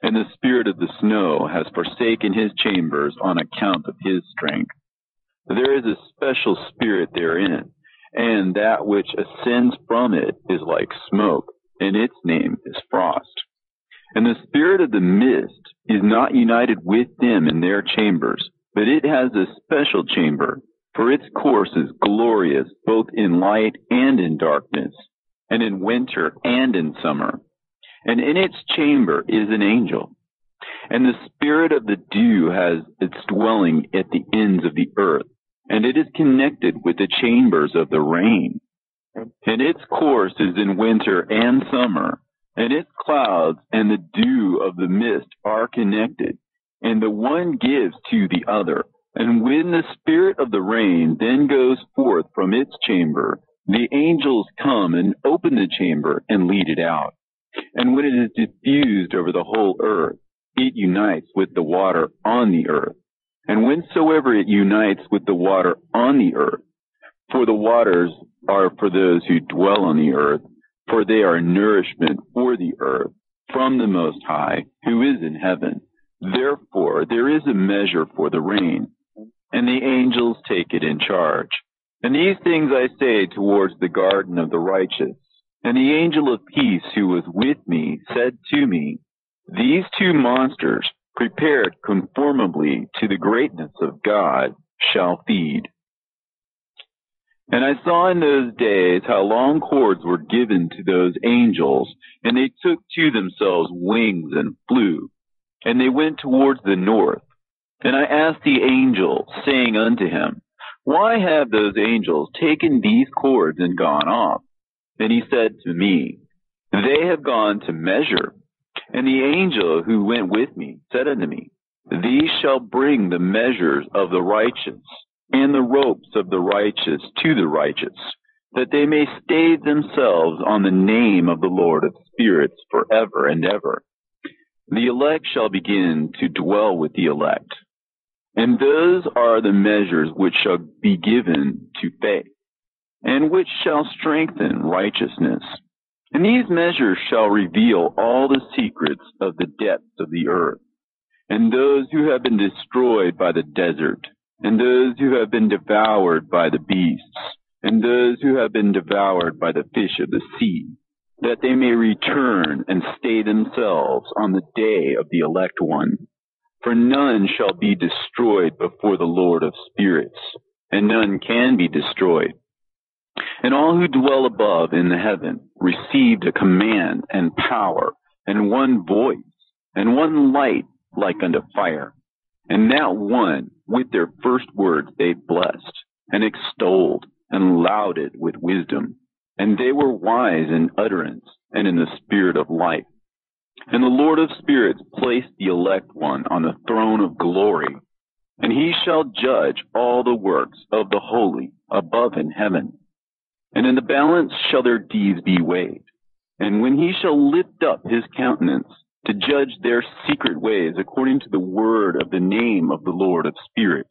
and the spirit of the snow has forsaken his chambers on account of his strength. There is a special spirit therein, and that which ascends from it is like smoke, and its name is frost. And the spirit of the mist is not united with them in their chambers, but it has a special chamber, for its course is glorious both in light and in darkness, and in winter and in summer. And in its chamber is an angel. And the spirit of the dew has its dwelling at the ends of the earth, and it is connected with the chambers of the rain. And its course is in winter and summer, and its clouds and the dew of the mist are connected, and the one gives to the other. And when the spirit of the rain then goes forth from its chamber, the angels come and open the chamber and lead it out. And when it is diffused over the whole earth, it unites with the water on the earth. And whensoever it unites with the water on the earth, for the waters are for those who dwell on the earth, for they are nourishment for the earth from the Most High, who is in heaven. Therefore there is a measure for the rain, and the angels take it in charge. And these things I say towards the garden of the righteous. And the angel of peace who was with me said to me, these two monsters, prepared conformably to the greatness of God, shall feed. And I saw in those days how long cords were given to those angels, and they took to themselves wings and flew, and they went towards the north. And I asked the angel, saying unto him, why have those angels taken these cords and gone off? And he said to me, they have gone to measure. And the angel who went with me said unto me, these shall bring the measures of the righteous, and the ropes of the righteous to the righteous, that they may stay themselves on the name of the Lord of spirits forever and ever. The elect shall begin to dwell with the elect. And those are the measures which shall be given to faith, and which shall strengthen righteousness. And these measures shall reveal all the secrets of the depths of the earth, and those who have been destroyed by the desert, and those who have been devoured by the beasts, and those who have been devoured by the fish of the sea, that they may return and stay themselves on the day of the elect one. For none shall be destroyed before the Lord of spirits, and none can be destroyed. And all who dwell above in the heaven received a command and power, and one voice, and one light like unto fire. And that one, with their first words they blessed, and extolled, and lauded with wisdom. And they were wise in utterance, and in the spirit of life. And the Lord of spirits placed the elect one on the throne of glory, and he shall judge all the works of the holy above in heaven. And in the balance shall their deeds be weighed. And when he shall lift up his countenance to judge their secret ways according to the word of the name of the Lord of spirits,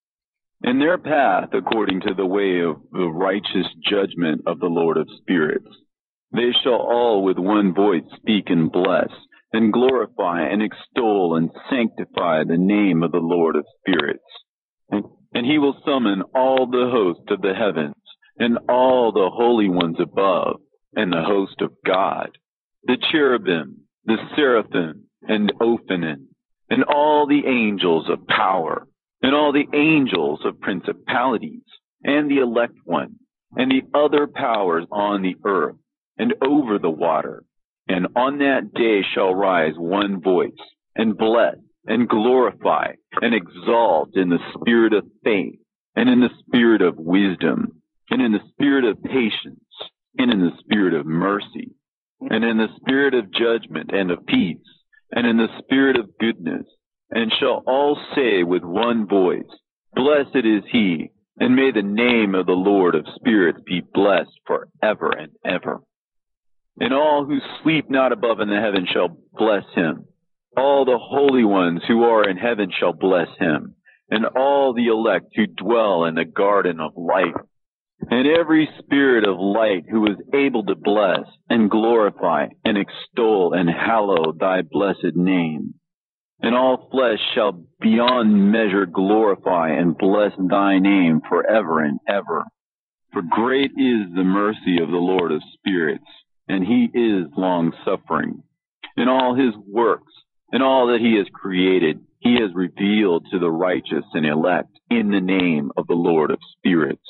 and their path according to the way of the righteous judgment of the Lord of spirits, they shall all with one voice speak and bless, and glorify and extol and sanctify the name of the Lord of spirits. And, and he will summon all the host of the heavens, and all the holy ones above, and the host of God, the cherubim, the seraphim, and Ophanim, and all the angels of power, and all the angels of principalities, and the elect one, and the other powers on the earth, and over the water. And on that day shall rise one voice, and bless, and glorify, and exalt in the spirit of faith, and in the spirit of wisdom, and in the spirit of patience, and in the spirit of mercy, and in the spirit of judgment and of peace, and in the spirit of goodness, and shall all say with one voice, blessed is he, and may the name of the Lord of spirits be blessed forever and ever. And all who sleep not above in the heaven shall bless him. All the holy ones who are in heaven shall bless him, and all the elect who dwell in the garden of life. and every spirit of light who is able to bless and glorify and extol and hallow thy blessed name. And all flesh shall beyond measure glorify and bless thy name forever and ever. For great is the mercy of the Lord of spirits, and he is long-suffering. In all his works, in all that he has created, he has revealed to the righteous and elect in the name of the Lord of spirits.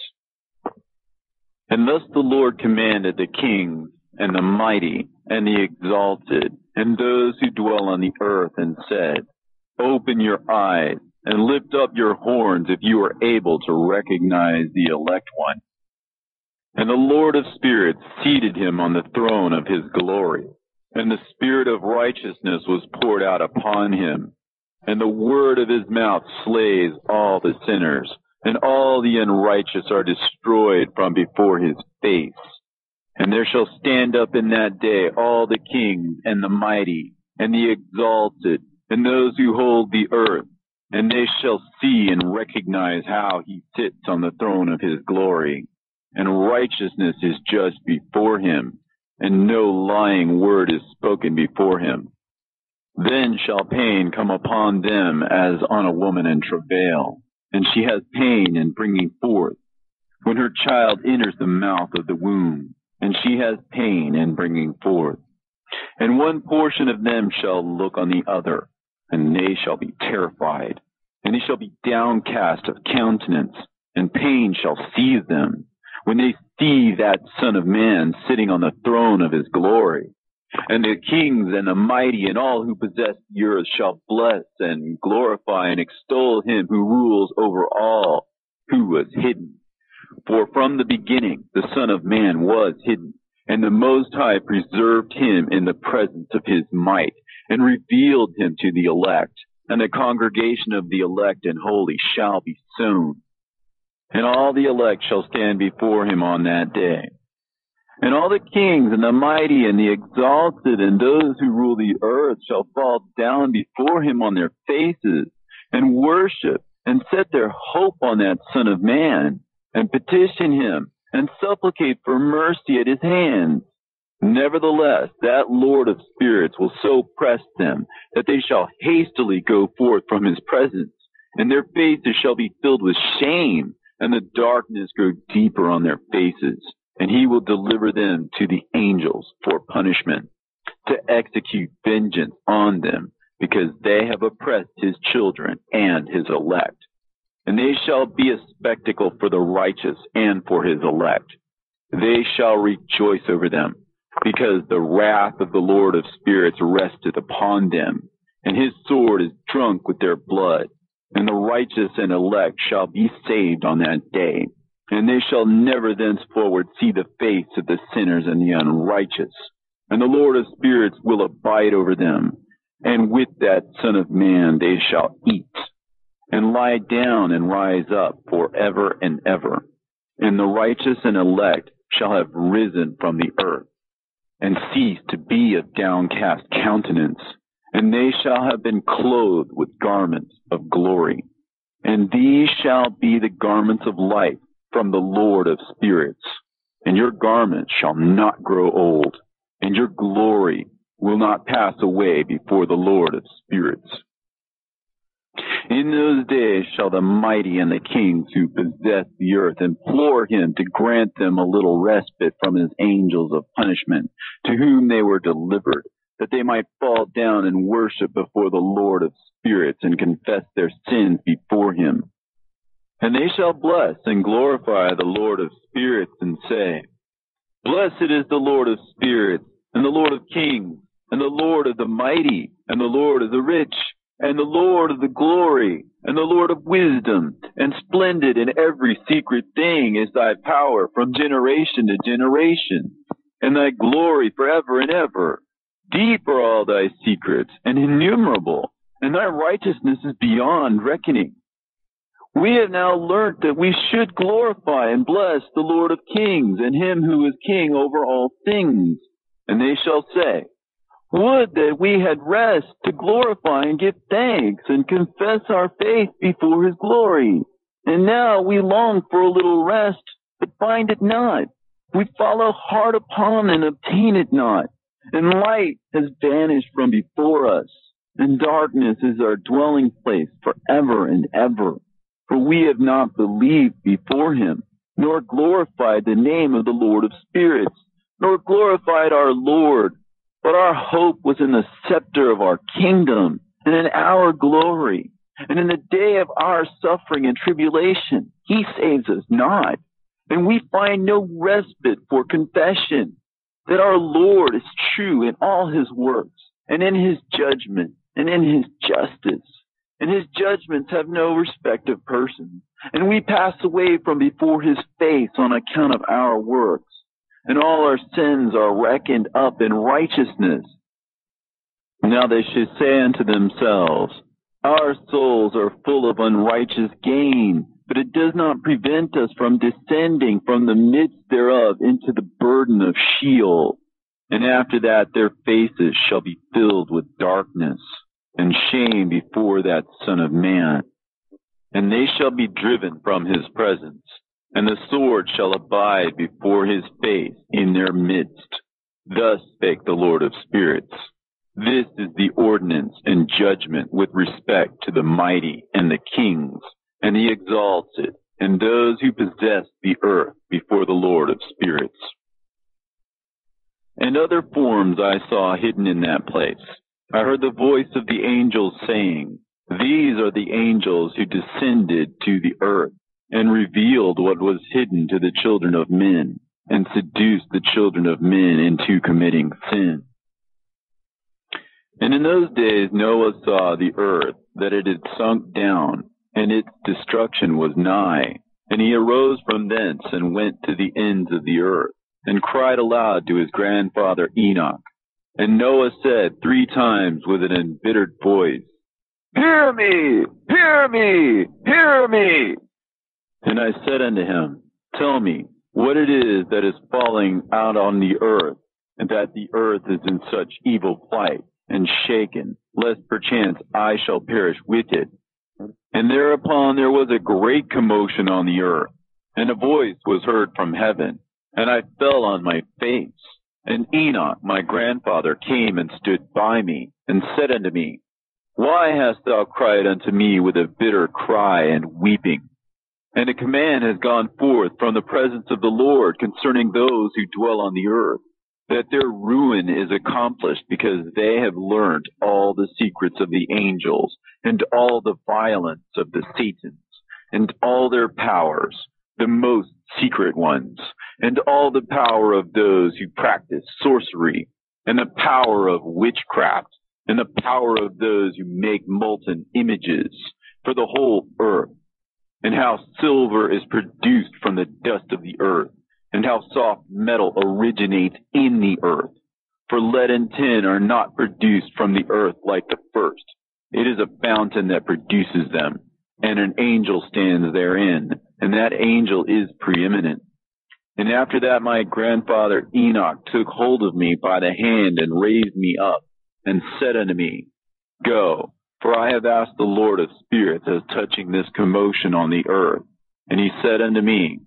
And thus the Lord commanded the kings and the mighty and the exalted and those who dwell on the earth, and said, Open your eyes and lift up your horns if you are able to recognize the elect one. And the Lord of spirits seated him on the throne of his glory, and the spirit of righteousness was poured out upon him. And the word of his mouth slays all the sinners, and all the unrighteous are destroyed from before his face. And there shall stand up in that day all the kings and the mighty and the exalted and those who hold the earth, and they shall see and recognize how he sits on the throne of his glory, and righteousness is judged before him, and no lying word is spoken before him. Then shall pain come upon them as on a woman in travail, and she has pain in bringing forth, when her child enters the mouth of the womb, and she has pain in bringing forth. And one portion of them shall look on the other, and they shall be terrified, and they shall be downcast of countenance, and pain shall seize them, when they see that Son of Man sitting on the throne of his glory. And the kings and the mighty and all who possess the earth shall bless and glorify and extol him who rules over all, who was hidden. For from the beginning the Son of Man was hidden, and the Most High preserved him in the presence of his might, and revealed him to the elect. And the congregation of the elect and holy shall be sown. And all the elect shall stand before him on that day. And all the kings and the mighty and the exalted and those who rule the earth shall fall down before him on their faces, and worship, and set their hope on that Son of Man, and petition him, and supplicate for mercy at his hands. Nevertheless, that Lord of spirits will so press them that they shall hastily go forth from his presence, and their faces shall be filled with shame, and the darkness grow deeper on their faces. And he will deliver them to the angels for punishment, to execute vengeance on them, because they have oppressed his children and his elect. And they shall be a spectacle for the righteous and for his elect. They shall rejoice over them, because the wrath of the Lord of spirits resteth upon them, and his sword is drunk with their blood. And the righteous and elect shall be saved on that day. And they shall never thenceforward see the face of the sinners and the unrighteous. And the Lord of spirits will abide over them. And with that Son of Man they shall eat, and lie down and rise up forever and ever. And the righteous and elect shall have risen from the earth, and cease to be of downcast countenance. And they shall have been clothed with garments of glory. And these shall be the garments of life from the Lord of spirits. And your garments shall not grow old, and your glory will not pass away before the Lord of spirits. In those days shall the mighty and the kings who possess the earth implore him to grant them a little respite from his angels of punishment, to whom they were delivered, that they might fall down and worship before the Lord of spirits and confess their sins before him. And they shall bless and glorify the Lord of spirits, and say, Blessed is the Lord of spirits, and the Lord of kings, and the Lord of the mighty, and the Lord of the rich, and the Lord of the glory, and the Lord of wisdom. And splendid in every secret thing is thy power from generation to generation, and thy glory forever and ever. Deep are all thy secrets, and innumerable, and thy righteousness is beyond reckoning. We have now learnt that we should glorify and bless the Lord of kings, and him who is king over all things. And they shall say, Would that we had rest to glorify and give thanks and confess our faith before his glory. And now we long for a little rest, but find it not. We follow hard upon and obtain it not. And light has vanished from before us, and darkness is our dwelling place forever and ever. For we have not believed before him, nor glorified the name of the Lord of spirits, nor glorified our Lord. But our hope was in the scepter of our kingdom, and in our glory. And in the day of our suffering and tribulation, he saves us not. And we find no respite for confession, that our Lord is true in all his works, and in his judgment, and in his justice. And his judgments have no respect of persons. And we pass away from before his face on account of our works. And all our sins are reckoned up in righteousness. Now they should say unto themselves, our souls are full of unrighteous gain, but it does not prevent us from descending from the midst thereof into the burden of Sheol. And after that their faces shall be filled with darkness and shame before that Son of Man. And they shall be driven from his presence, and the sword shall abide before his face in their midst. Thus spake the Lord of spirits. This is the ordinance and judgment with respect to the mighty and the kings, and the exalted, and those who possess the earth before the Lord of spirits. And other forms I saw hidden in that place. I heard the voice of the angels saying, these are the angels who descended to the earth, and revealed what was hidden to the children of men, and seduced the children of men into committing sin. And in those days Noah saw the earth, that it had sunk down, and its destruction was nigh. And he arose from thence, and went to the ends of the earth, and cried aloud to his grandfather Enoch. And Noah said three times with an embittered voice, hear me, hear me, hear me. And I said unto him, tell me what it is that is falling out on the earth, and that the earth is in such evil plight and shaken, lest perchance I shall perish with it. And thereupon there was a great commotion on the earth, and a voice was heard from heaven, and I fell on my face. And Enoch my grandfather came and stood by me, and said unto me, why hast thou cried unto me with a bitter cry and weeping? And a command has gone forth from the presence of the Lord concerning those who dwell on the earth, that their ruin is accomplished, because they have learned all the secrets of the angels, and all the violence of the Satans, and all their powers, the most secret ones, and all the power of those who practice sorcery, and the power of witchcraft, and the power of those who make molten images for the whole earth, and how silver is produced from the dust of the earth, and how soft metal originates in the earth. For lead and tin are not produced from the earth like the first. It is a fountain that produces them, and an angel stands therein, and that angel is preeminent. And after that my grandfather Enoch took hold of me by the hand and raised me up, and said unto me, go, for I have asked the Lord of spirits as touching this commotion on the earth. And he said unto me,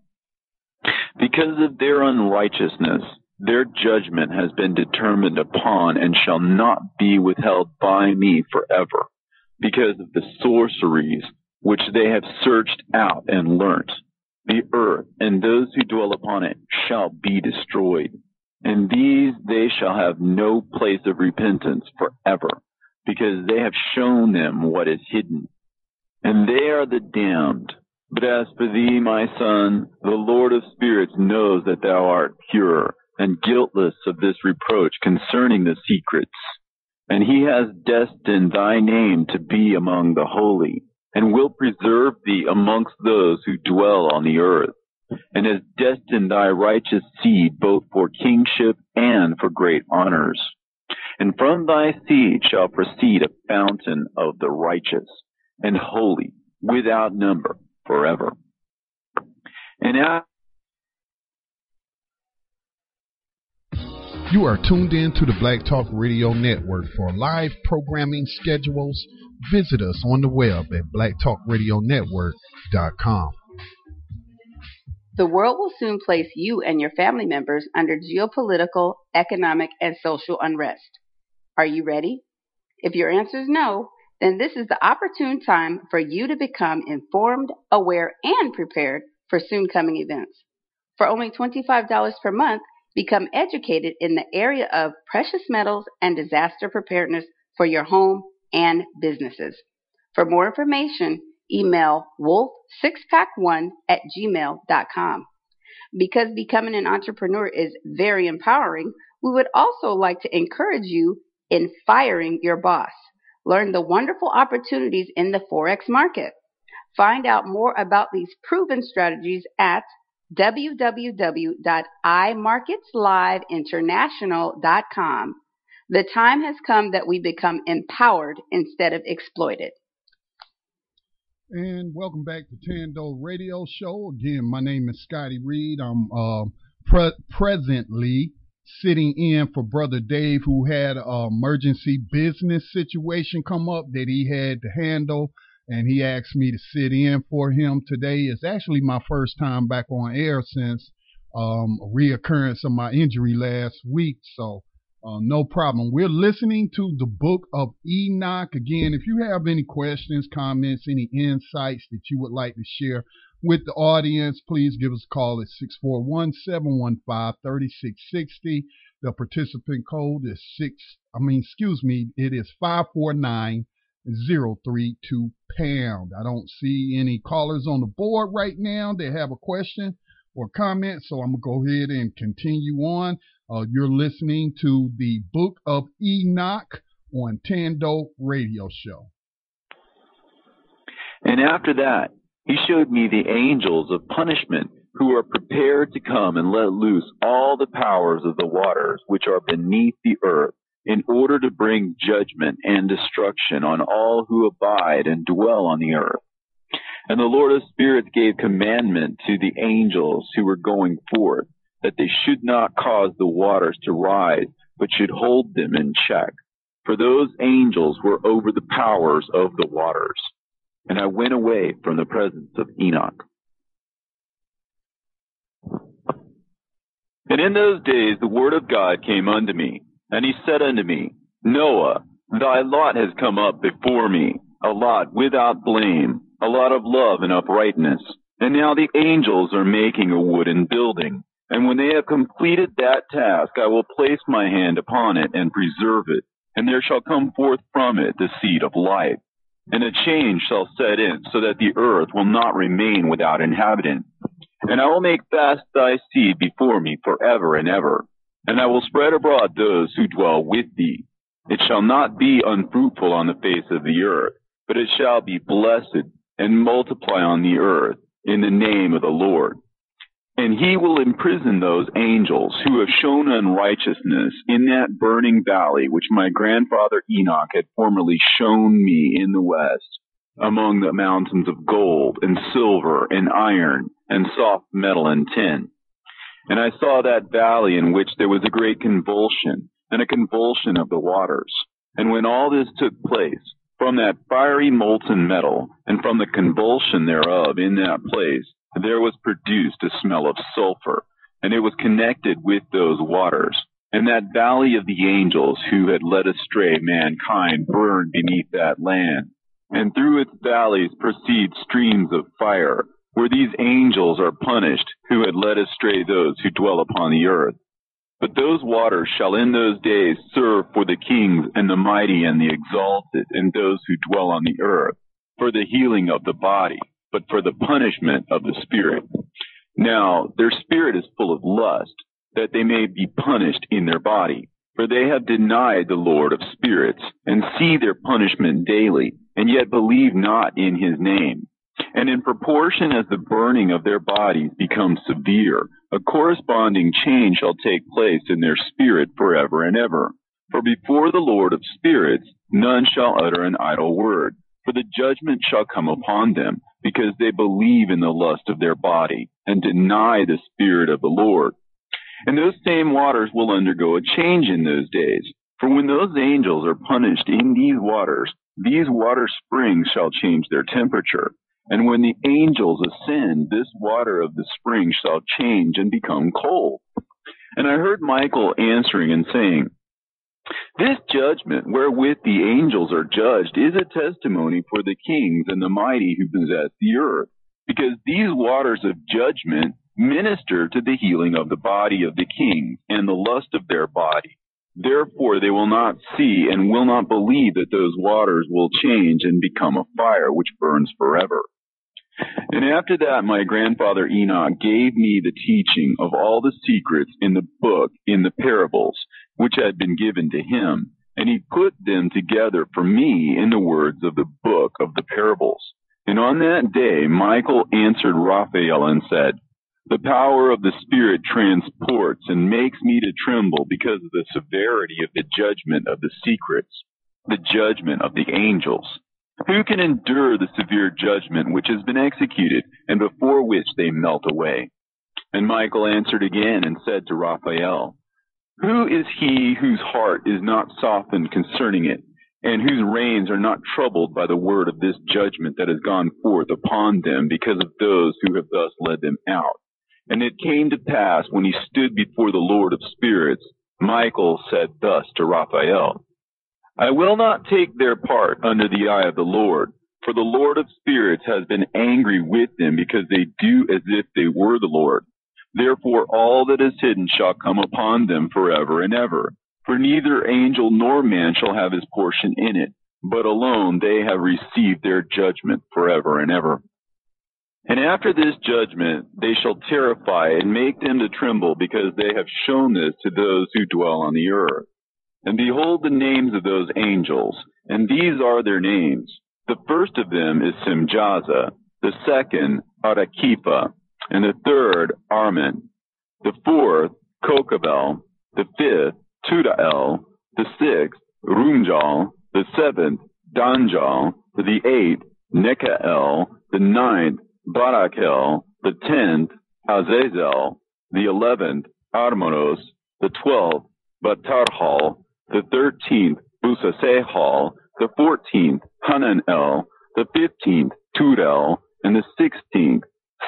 because of their unrighteousness, their judgment has been determined upon, and shall not be withheld by me forever, because of the sorceries which they have searched out and learnt. The earth and those who dwell upon it shall be destroyed, and these they shall have no place of repentance forever, because they have shown them what is hidden. And they are the damned. But as for thee, my son, the Lord of spirits knows that thou art pure, and guiltless of this reproach concerning the secrets. And he has destined thy name to be among the holy, and will preserve thee amongst those who dwell on the earth, and has destined thy righteous seed both for kingship and for great honors. And from thy seed shall proceed a fountain of the righteous, and holy, without number, forever. And now you are tuned in to the Black Talk Radio Network. For live programming schedules, visit us on the web at black talk radio network dot com. The world will soon place you and your family members under geopolitical, economic, and social unrest. Are you ready? If your answer is no, then this is the opportune time for you to become informed, aware, and prepared for soon coming events. For only twenty-five dollars per month, become educated in the area of precious metals and disaster preparedness for your home and businesses. For more information, email wolf six pack one at gmail dot com. Because becoming an entrepreneur is very empowering, we would also like to encourage you in firing your boss. Learn the wonderful opportunities in the Forex market. Find out more about these proven strategies at w w w dot i markets live international dot com. The time has come that we become empowered instead of exploited. And welcome back to Tando Radio Show. Again, my name is Scotty Reed. I'm uh, pre- presently sitting in for Brother Dave, who had an emergency business situation come up that he had to handle, and he asked me to sit in for him today. It's actually my first time back on air since um, a reoccurrence of my injury last week, so Uh, no problem. We're listening to the Book of Enoch. Again, if you have any questions, comments, any insights that you would like to share with the audience, please give us a call at six four one, seven one five, three six six zero. The participant code is six, I mean, excuse me, it is five four nine, zero three two pound. I don't see any callers on the board right now that have a question or comment, so I'm going to go ahead and continue on. Uh, you're listening to the Book of Enoch on Tando Radio Show. And after that, he showed me the angels of punishment who are prepared to come and let loose all the powers of the waters which are beneath the earth in order to bring judgment and destruction on all who abide and dwell on the earth. And the Lord of Spirits gave commandment to the angels who were going forth, that they should not cause the waters to rise, but should hold them in check. For those angels were over the powers of the waters. And I went away from the presence of Enoch. And in those days the word of God came unto me, and he said unto me, Noah, thy lot has come up before me, a lot without blame, a lot of love and uprightness. And now the angels are making a wooden building. And when they have completed that task, I will place my hand upon it and preserve it. And there shall come forth from it the seed of life. And a change shall set in, so that the earth will not remain without inhabitant. And I will make fast thy seed before me forever and ever. And I will spread abroad those who dwell with thee. It shall not be unfruitful on the face of the earth, but it shall be blessed and multiply on the earth in the name of the Lord. And he will imprison those angels who have shown unrighteousness in that burning valley which my grandfather Enoch had formerly shown me in the west, among the mountains of gold and silver and iron and soft metal and tin. And I saw that valley in which there was a great convulsion, and a convulsion of the waters. And when all this took place, from that fiery molten metal, and from the convulsion thereof in that place, there was produced a smell of sulfur, and it was connected with those waters. And that valley of the angels who had led astray mankind burned beneath that land. And through its valleys proceed streams of fire, where these angels are punished who had led astray those who dwell upon the earth. But those waters shall in those days serve for the kings and the mighty and the exalted, and those who dwell on the earth, for the healing of the body, but for the punishment of the spirit. Now their spirit is full of lust, that they may be punished in their body. For they have denied the Lord of spirits, and see their punishment daily, and yet believe not in his name. And in proportion as the burning of their bodies becomes severe, a corresponding change shall take place in their spirit forever and ever. For before the Lord of spirits none shall utter an idle word, for the judgment shall come upon them, because they believe in the lust of their body, and deny the Spirit of the Lord. And those same waters will undergo a change in those days. For when those angels are punished in these waters, these water springs shall change their temperature. And when the angels ascend, this water of the spring shall change and become cold. And I heard Michael answering and saying, this judgment wherewith the angels are judged is a testimony for the kings and the mighty who possess the earth, because these waters of judgment minister to the healing of the body of the kings and the lust of their body. Therefore they will not see and will not believe that those waters will change and become a fire which burns forever. And after that, my grandfather Enoch gave me the teaching of all the secrets in the book, in the parables, which had been given to him, and he put them together for me in the words of the book of the parables. And on that day, Michael answered Raphael and said, the power of the Spirit transports and makes me to tremble because of the severity of the judgment of the secrets, the judgment of the angels. Who can endure the severe judgment which has been executed, and before which they melt away? And Michael answered again and said to Raphael, who is he whose heart is not softened concerning it, and whose reins are not troubled by the word of this judgment that has gone forth upon them because of those who have thus led them out? And it came to pass, when he stood before the Lord of spirits, Michael said thus to Raphael, I will not take their part under the eye of the Lord, for the Lord of spirits has been angry with them, because they do as if they were the Lord. Therefore all that is hidden shall come upon them forever and ever. For neither angel nor man shall have his portion in it, but alone they have received their judgment forever and ever. And after this judgment they shall terrify and make them to tremble, because they have shown this to those who dwell on the earth. And behold the names of those angels, and these are their names. The first of them is Simjaza, the second Arakipha, and the third Armin, the fourth Kokabel, the fifth Tudael, the sixth Rumjal, the seventh Danjal, the eighth Nekael, the ninth Barakel, the tenth Azazel, the eleventh Armonos, the twelfth Batarhal, the thirteenth Busasehal, the fourteenth Hananel, the fifteenth Turel, and the sixteenth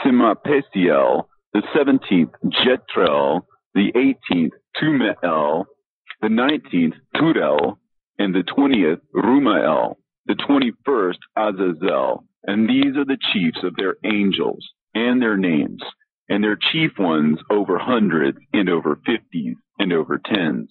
Simapesiel, the seventeenth Jetrel, the eighteenth Tumeel, the nineteenth Turel, and the twentieth Rumael, the twenty-first Azazel. And these are the chiefs of their angels, and their names, and their chief ones over hundreds, and over fifties, and over tens.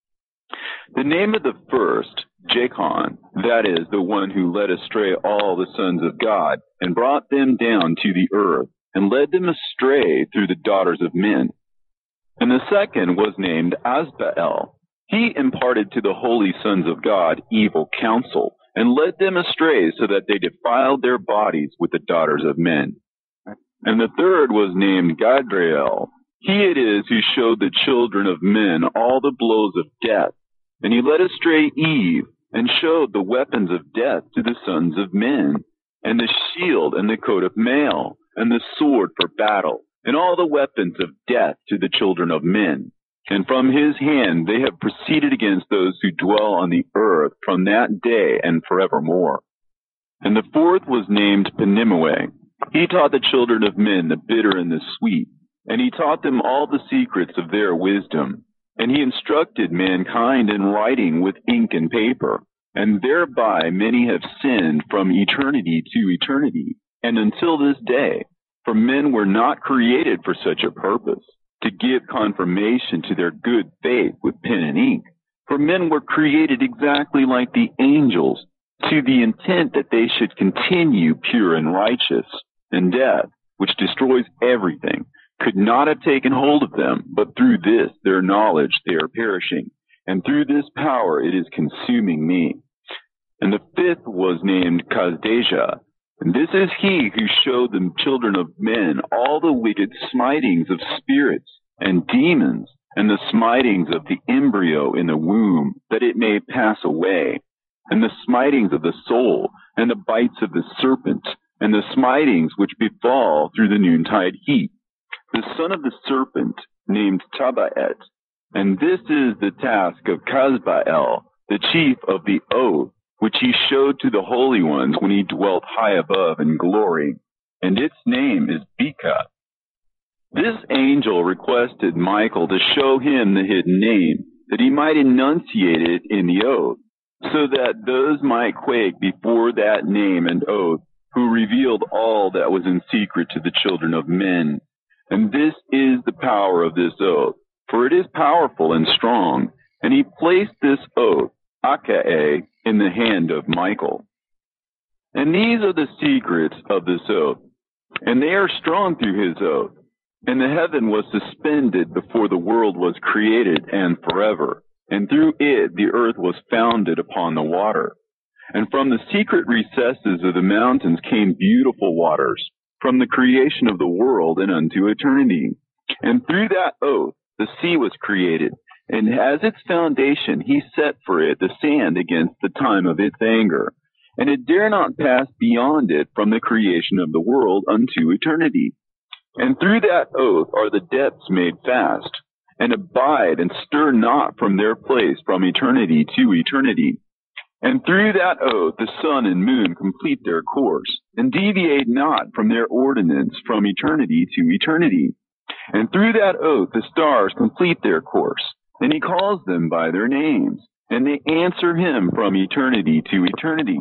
The name of the first, Jacon, that is, the one who led astray all the sons of God, and brought them down to the earth, and led them astray through the daughters of men. And the second was named Asbael. He imparted to the holy sons of God evil counsel, and led them astray so that they defiled their bodies with the daughters of men. And the third was named Gadriel. He it is who showed the children of men all the blows of death. And he led astray Eve, and showed the weapons of death to the sons of men, and the shield and the coat of mail, and the sword for battle, and all the weapons of death to the children of men. And from his hand they have proceeded against those who dwell on the earth from that day and forevermore. And the fourth was named Penimue. He taught the children of men the bitter and the sweet, and he taught them all the secrets of their wisdom. And he instructed mankind in writing with ink and paper, and thereby many have sinned from eternity to eternity, and until this day. For men were not created for such a purpose, to give confirmation to their good faith with pen and ink. For men were created exactly like the angels, to the intent that they should continue pure and righteous. And death, which destroys everything, could not have taken hold of them, but through this their knowledge they are perishing, and through this power it is consuming me. And the fifth was named Kazdejah, and this is he who showed the children of men all the wicked smitings of spirits and demons, and the smitings of the embryo in the womb, that it may pass away, and the smitings of the soul, and the bites of the serpent, and the smitings which befall through the noontide heat. The son of the serpent, named Tabaet, and this is the task of Kazbael, the chief of the oath, which he showed to the holy ones when he dwelt high above in glory, and its name is Beka. This angel requested Michael to show him the hidden name, that he might enunciate it in the oath, so that those might quake before that name and oath, who revealed all that was in secret to the children of men. And this is the power of this oath, for it is powerful and strong. And he placed this oath, Akae, in the hand of Michael. And these are the secrets of this oath, and they are strong through his oath. And the heaven was suspended before the world was created and forever, and through it the earth was founded upon the water. And from the secret recesses of the mountains came beautiful waters, from the creation of the world and unto eternity. And through that oath the sea was created, and as its foundation he set for it the sand against the time of its anger. And it dare not pass beyond it from the creation of the world unto eternity. And through that oath are the depths made fast, and abide and stir not from their place from eternity to eternity. And through that oath the sun and moon complete their course, and deviate not from their ordinance from eternity to eternity. And through that oath the stars complete their course, and he calls them by their names, and they answer him from eternity to eternity.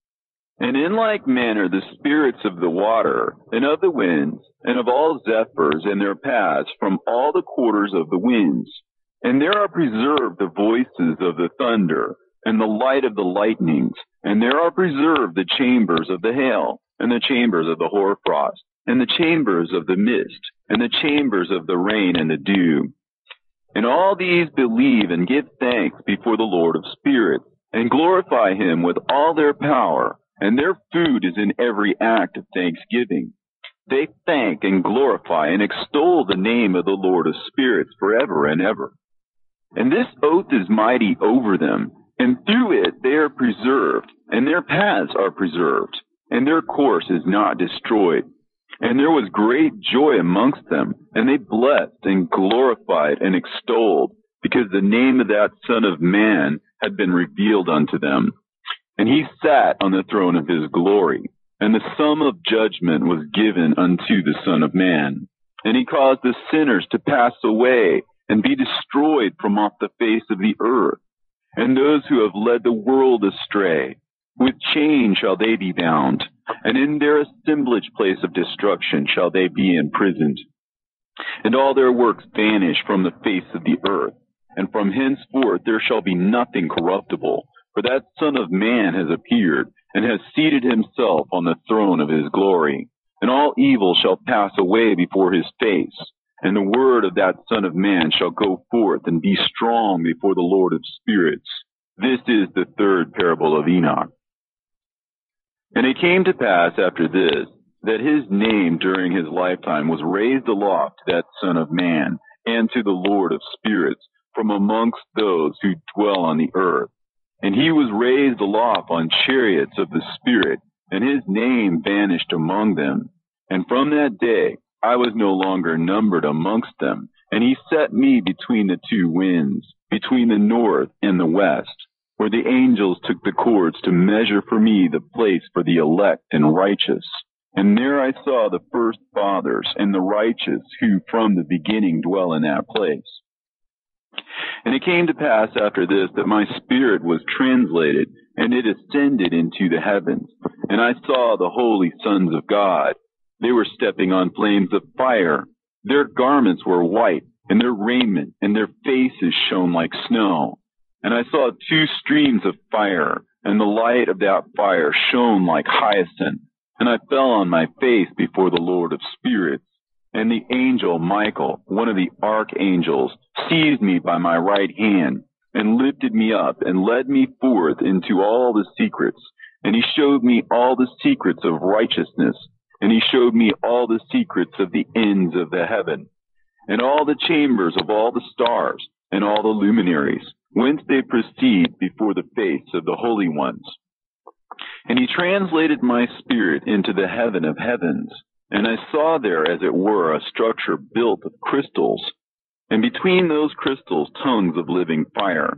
And in like manner the spirits of the water, and of the winds, and of all zephyrs and their paths from all the quarters of the winds. And there are preserved the voices of the thunder, and the light of the lightnings, and there are preserved the chambers of the hail, and the chambers of the hoarfrost, and the chambers of the mist, and the chambers of the rain and the dew. And all these believe and give thanks before the Lord of spirits, and glorify him with all their power, and their food is in every act of thanksgiving. They thank and glorify and extol the name of the Lord of spirits forever and ever. And this oath is mighty over them, and through it they are preserved, and their paths are preserved, and their course is not destroyed. And there was great joy amongst them, and they blessed and glorified and extolled, because the name of that Son of Man had been revealed unto them. And he sat on the throne of his glory, and the sum of judgment was given unto the Son of Man. And he caused the sinners to pass away and be destroyed from off the face of the earth. And those who have led the world astray, with chains shall they be bound, and in their assemblage place of destruction shall they be imprisoned. And all their works vanish from the face of the earth, and from henceforth there shall be nothing corruptible. For that Son of Man has appeared, and has seated himself on the throne of his glory. And all evil shall pass away before his face, and the word of that Son of Man shall go forth and be strong before the Lord of spirits. This is the third parable of Enoch. And it came to pass after this, that his name during his lifetime was raised aloft to that Son of Man, and to the Lord of spirits, from amongst those who dwell on the earth. And he was raised aloft on chariots of the Spirit, and his name vanished among them. And from that day I was no longer numbered amongst them, and he set me between the two winds, between the north and the west, where the angels took the cords to measure for me the place for the elect and righteous. And there I saw the first fathers and the righteous, who from the beginning dwell in that place. And it came to pass after this that my spirit was translated, and it ascended into the heavens. And I saw the holy sons of God. They were stepping on flames of fire. Their garments were white, and their raiment and their faces shone like snow. And I saw two streams of fire, and the light of that fire shone like hyacinth. And I fell on my face before the Lord of spirits. And the angel Michael, one of the archangels, seized me by my right hand, and lifted me up, and led me forth into all the secrets. And he showed me all the secrets of righteousness, and he showed me all the secrets of the ends of the heaven, and all the chambers of all the stars, and all the luminaries, whence they proceed before the face of the holy ones. And he translated my spirit into the heaven of heavens. And I saw there, as it were, a structure built of crystals, and between those crystals tongues of living fire.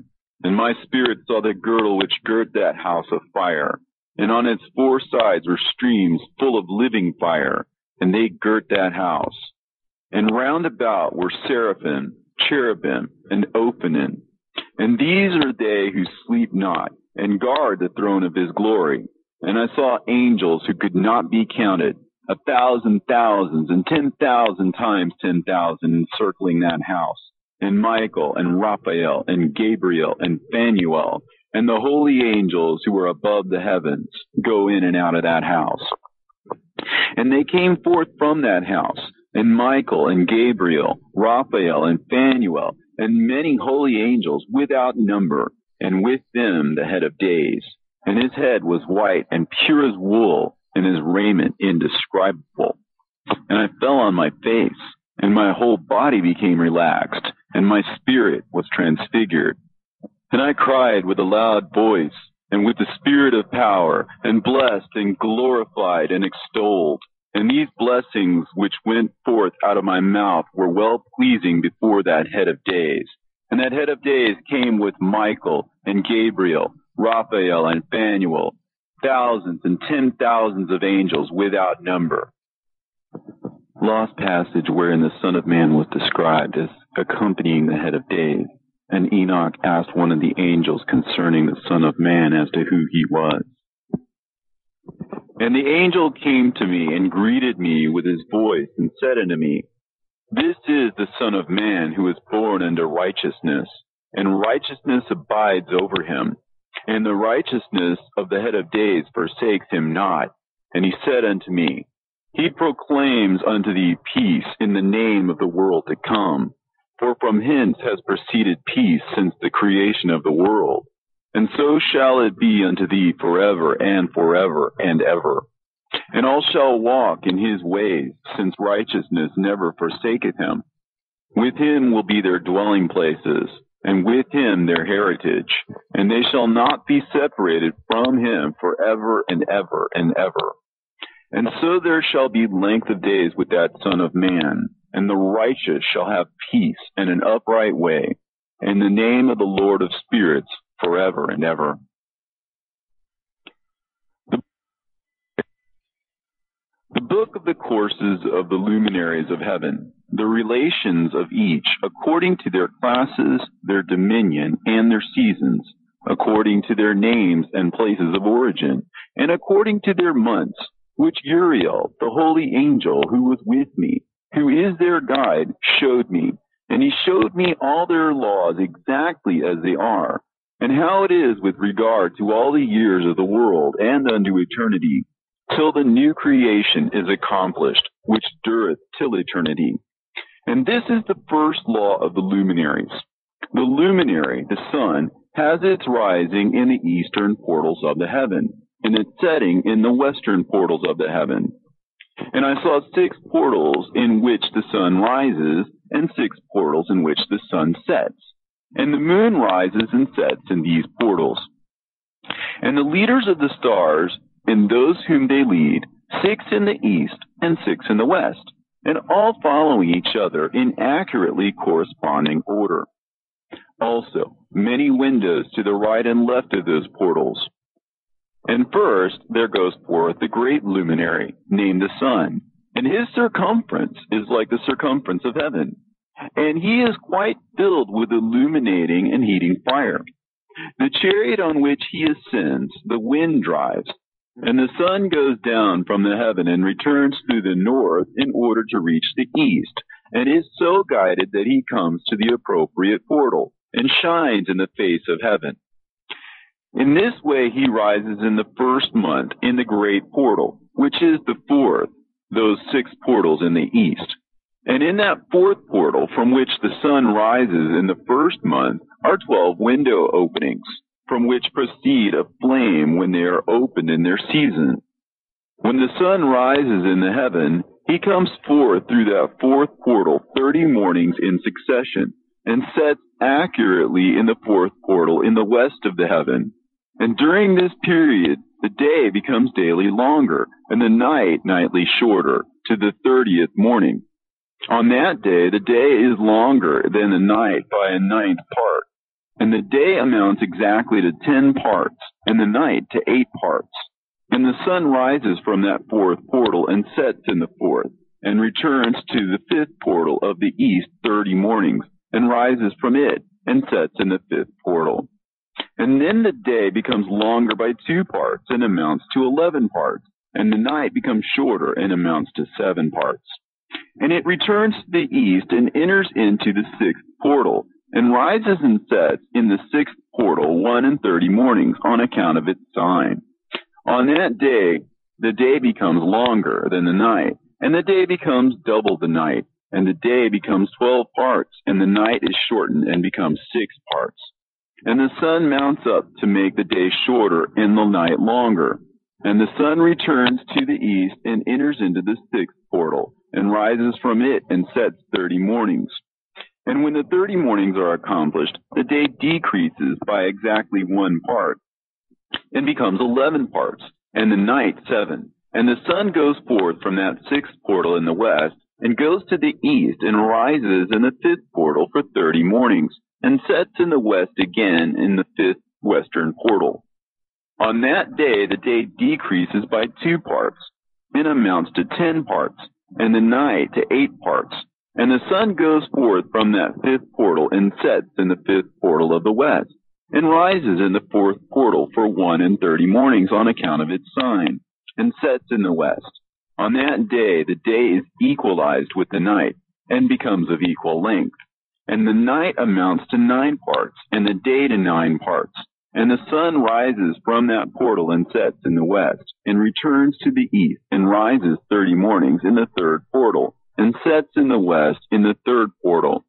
And my spirit saw the girdle which girt that house of fire, and on its four sides were streams full of living fire, and they girt that house. And round about were seraphim, cherubim, and Ophanim. And these are they who sleep not, and guard the throne of his glory. And I saw angels who could not be counted, a thousand thousands, and ten thousand times ten thousand, encircling that house. And Michael, and Raphael, and Gabriel, and Phanuel, and the holy angels who were above the heavens, go in and out of that house. And they came forth from that house, and Michael, and Gabriel, Raphael, and Phanuel, and many holy angels without number, and with them the head of days. And his head was white and pure as wool, and his raiment indescribable. And I fell on my face, and my whole body became relaxed, and my spirit was transfigured. And I cried with a loud voice, and with the spirit of power, and blessed and glorified and extolled. And these blessings which went forth out of my mouth were well-pleasing before that head of days. And that head of days came with Michael and Gabriel, Raphael and Phanuel, thousands and ten thousands of angels without number. Lost passage wherein the Son of Man was described as accompanying the head of days. And Enoch asked one of the angels concerning the Son of Man as to who he was. And the angel came to me and greeted me with his voice and said unto me, This is the Son of Man who is born unto righteousness, and righteousness abides over him. And the righteousness of the head of days forsakes him not. And he said unto me, He proclaims unto thee peace in the name of the world to come. For from hence has proceeded peace since the creation of the world. And so shall it be unto thee forever and forever and ever. And all shall walk in his ways, since righteousness never forsaketh him. With him will be their dwelling places, and with him their heritage, and they shall not be separated from him forever and ever and ever. And so there shall be length of days with that Son of Man, and the righteous shall have peace and an upright way, and the name of the Lord of spirits forever and ever. The, the book of the courses of the luminaries of heaven, the relations of each according to their classes, their dominion, and their seasons, according to their names and places of origin, and according to their months, which Uriel, the holy angel who was with me, who is their guide, showed me. And he showed me all their laws exactly as they are, and how it is with regard to all the years of the world and unto eternity, till the new creation is accomplished, which dureth till eternity. And this is the first law of the luminaries. The luminary, the sun, has its rising in the eastern portals of the heaven, and its setting in the western portals of the heaven. And I saw six portals in which the sun rises, and six portals in which the sun sets. And the moon rises and sets in these portals. And the leaders of the stars, and those whom they lead, six in the east and six in the west, and all following each other in accurately corresponding order. Also, many windows to the right and left of those portals. And first there goes forth the great luminary, named the sun, and his circumference is like the circumference of heaven, and he is quite filled with illuminating and heating fire. The chariot on which he ascends, the wind drives, and the sun goes down from the heaven and returns through the north in order to reach the east, and is so guided that he comes to the appropriate portal and shines in the face of heaven. In this way he rises in the first month in the great portal, which is the fourth, those six portals in the east. And in that fourth portal from which the sun rises in the first month are twelve window openings, from which proceed a flame when they are opened in their season. When the sun rises in the heaven, he comes forth through that fourth portal thirty mornings in succession, and sets accurately in the fourth portal in the west of the heaven. And during this period, the day becomes daily longer, and the night nightly shorter, to the thirtieth morning. On that day, the day is longer than the night by a ninth part. And the day amounts exactly to ten parts, and the night to eight parts. And the sun rises from that fourth portal and sets in the fourth, and returns to the fifth portal of the east thirty mornings, and rises from it, and sets in the fifth portal. And then the day becomes longer by two parts, and amounts to eleven parts, and the night becomes shorter, and amounts to seven parts. And it returns to the east, and enters into the sixth portal, and rises and sets in the sixth portal one and thirty mornings, on account of its sign. On that day, the day becomes longer than the night, and the day becomes double the night, and the day becomes twelve parts, and the night is shortened and becomes six parts. And the sun mounts up to make the day shorter and the night longer. And the sun returns to the east and enters into the sixth portal, and rises from it and sets thirty mornings. And when the thirty mornings are accomplished, the day decreases by exactly one part, and becomes eleven parts, and the night seven. And the sun goes forth from that sixth portal in the west, and goes to the east, and rises in the fifth portal for thirty mornings, and sets in the west again in the fifth western portal. On that day the day decreases by two parts, and amounts to ten parts, and the night to eight parts. And the sun goes forth from that fifth portal, and sets in the fifth portal of the west, and rises in the fourth portal for one and thirty mornings on account of its sign, and sets in the west. On that day the day is equalized with the night, and becomes of equal length. And the night amounts to nine parts, and the day to nine parts. And the sun rises from that portal and sets in the west, and returns to the east, and rises thirty mornings in the third portal, and sets in the west in the third portal.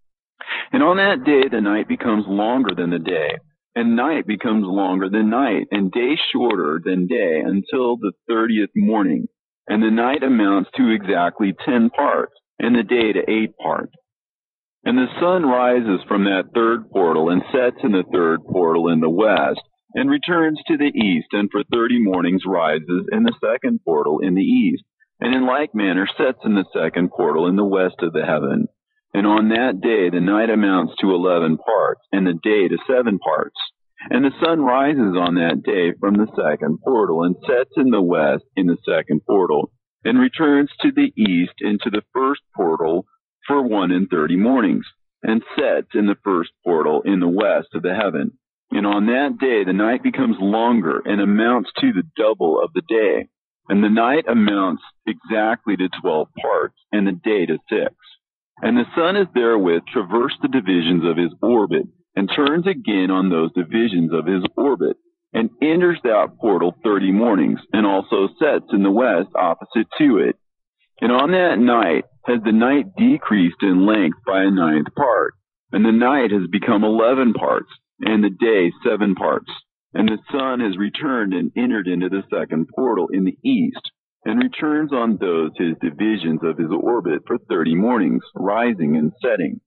And on that day the night becomes longer than the day, and night becomes longer than night, and day shorter than day, until the thirtieth morning. And the night amounts to exactly ten parts, and the day to eight parts. And the sun rises from that third portal, and sets in the third portal in the west, and returns to the east, and for thirty mornings rises in the second portal in the east, and in like manner sets in the second portal in the west of the heaven. And on that day the night amounts to eleven parts, and the day to seven parts. And the sun rises on that day from the second portal, and sets in the west in the second portal, and returns to the east into the first portal for one and thirty mornings, and sets in the first portal in the west of the heaven. And on that day the night becomes longer, and amounts to the double of the day. And the night amounts exactly to twelve parts, and the day to six. And the sun is therewith traversed the divisions of his orbit, and turns again on those divisions of his orbit, and enters that portal thirty mornings, and also sets in the west opposite to it. And on that night has the night decreased in length by a ninth part, and the night has become eleven parts, and the day seven parts. And the sun has returned and entered into the second portal in the east, and returns on those his divisions of his orbit for thirty mornings, rising and setting.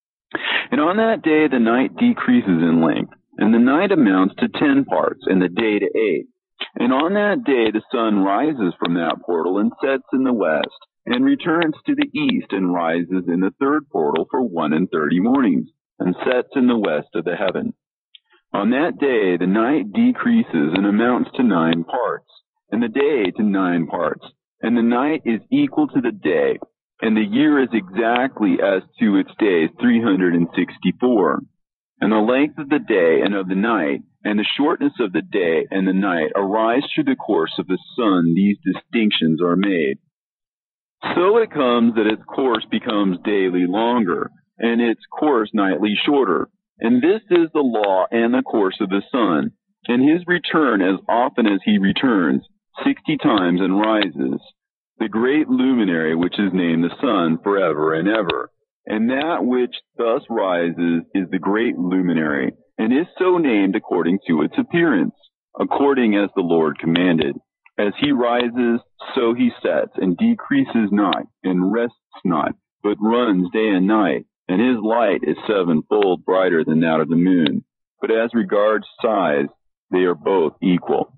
And on that day the night decreases in length, and the night amounts to ten parts, and the day to eight. And on that day the sun rises from that portal, and sets in the west, and returns to the east, and rises in the third portal for one and thirty mornings, and sets in the west of the heaven. On that day the night decreases and amounts to nine parts, and the day to nine parts, and the night is equal to the day, and the year is exactly as to its days three hundred sixty-four. And the length of the day and of the night, and the shortness of the day and the night arise through the course of the sun. These distinctions are made. So it comes that its course becomes daily longer, and its course nightly shorter. And this is the law and the course of the sun, and his return as often as he returns, sixty times and rises, the great luminary which is named the sun forever and ever. And that which thus rises is the great luminary, and is so named according to its appearance, according as the Lord commanded. As he rises, so he sets, and decreases not, and rests not, but runs day and night, and his light is sevenfold brighter than that of the moon. But as regards size, they are both equal.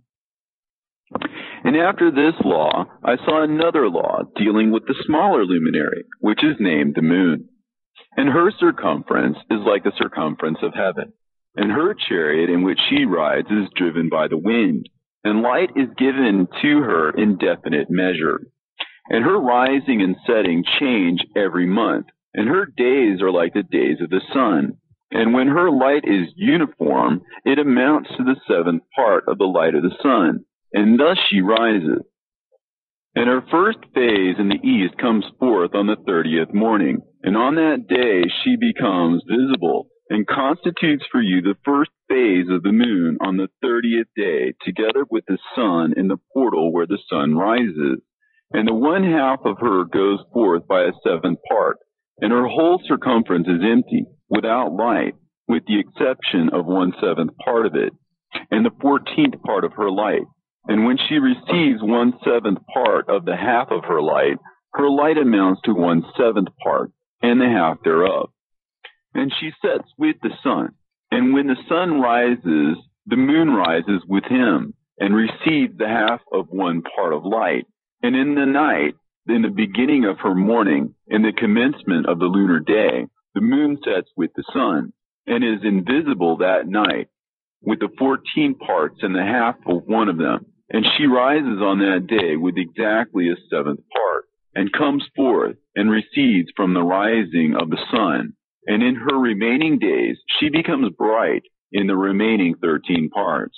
And after this law, I saw another law dealing with the smaller luminary, which is named the moon. And her circumference is like the circumference of heaven, and her chariot in which she rides is driven by the wind, and light is given to her in definite measure. And her rising and setting change every month, and her days are like the days of the sun. And when her light is uniform, it amounts to the seventh part of the light of the sun, and thus she rises. And her first phase in the east comes forth on the thirtieth morning, and on that day she becomes visible, and constitutes for you the first phase of the moon on the thirtieth day, together with the sun in the portal where the sun rises. And the one half of her goes forth by a seventh part, and her whole circumference is empty, without light, with the exception of one seventh part of it, and the fourteenth part of her light. And when she receives one seventh part of the half of her light, her light amounts to one seventh part, and the half thereof. And she sets with the sun, and when the sun rises, the moon rises with him, and receives the half of one part of light. And in the night, in the beginning of her morning, in the commencement of the lunar day, the moon sets with the sun, and is invisible that night, with the fourteen parts and the half of one of them. And she rises on that day with exactly a seventh part, and comes forth, and recedes from the rising of the sun. And in her remaining days, she becomes bright in the remaining thirteen parts.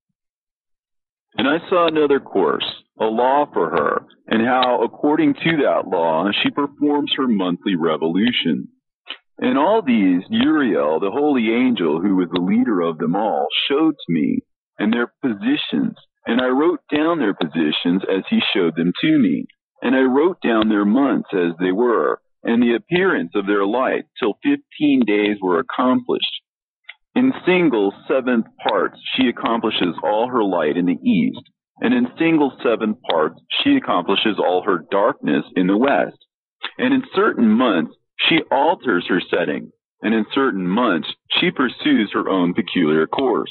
And I saw another course, a law for her, and how, according to that law, she performs her monthly revolution. And all these Uriel, the holy angel, who was the leader of them all, showed to me, and their positions. And I wrote down their positions as he showed them to me. And I wrote down their months as they were, and the appearance of their light, till fifteen days were accomplished. In single seventh parts she accomplishes all her light in the east, and in single seventh parts she accomplishes all her darkness in the west. And in certain months she alters her setting, and in certain months she pursues her own peculiar course.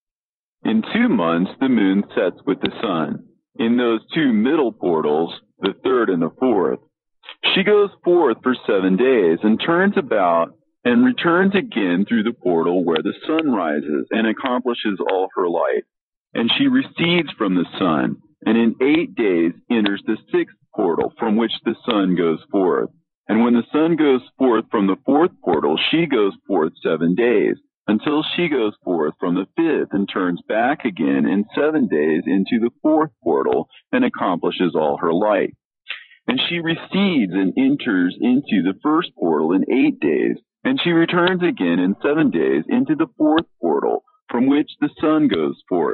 In two months the moon sets with the sun. In those two middle portals, the third and the fourth, she goes forth for seven days, and turns about, and returns again through the portal where the sun rises, and accomplishes all her light. And she recedes from the sun, and in eight days enters the sixth portal, from which the sun goes forth. And when the sun goes forth from the fourth portal, she goes forth seven days, until she goes forth from the fifth, and turns back again in seven days into the fourth portal, and accomplishes all her light. And she recedes and enters into the first portal in eight days, and she returns again in seven days into the fourth portal, from which the sun goes forth.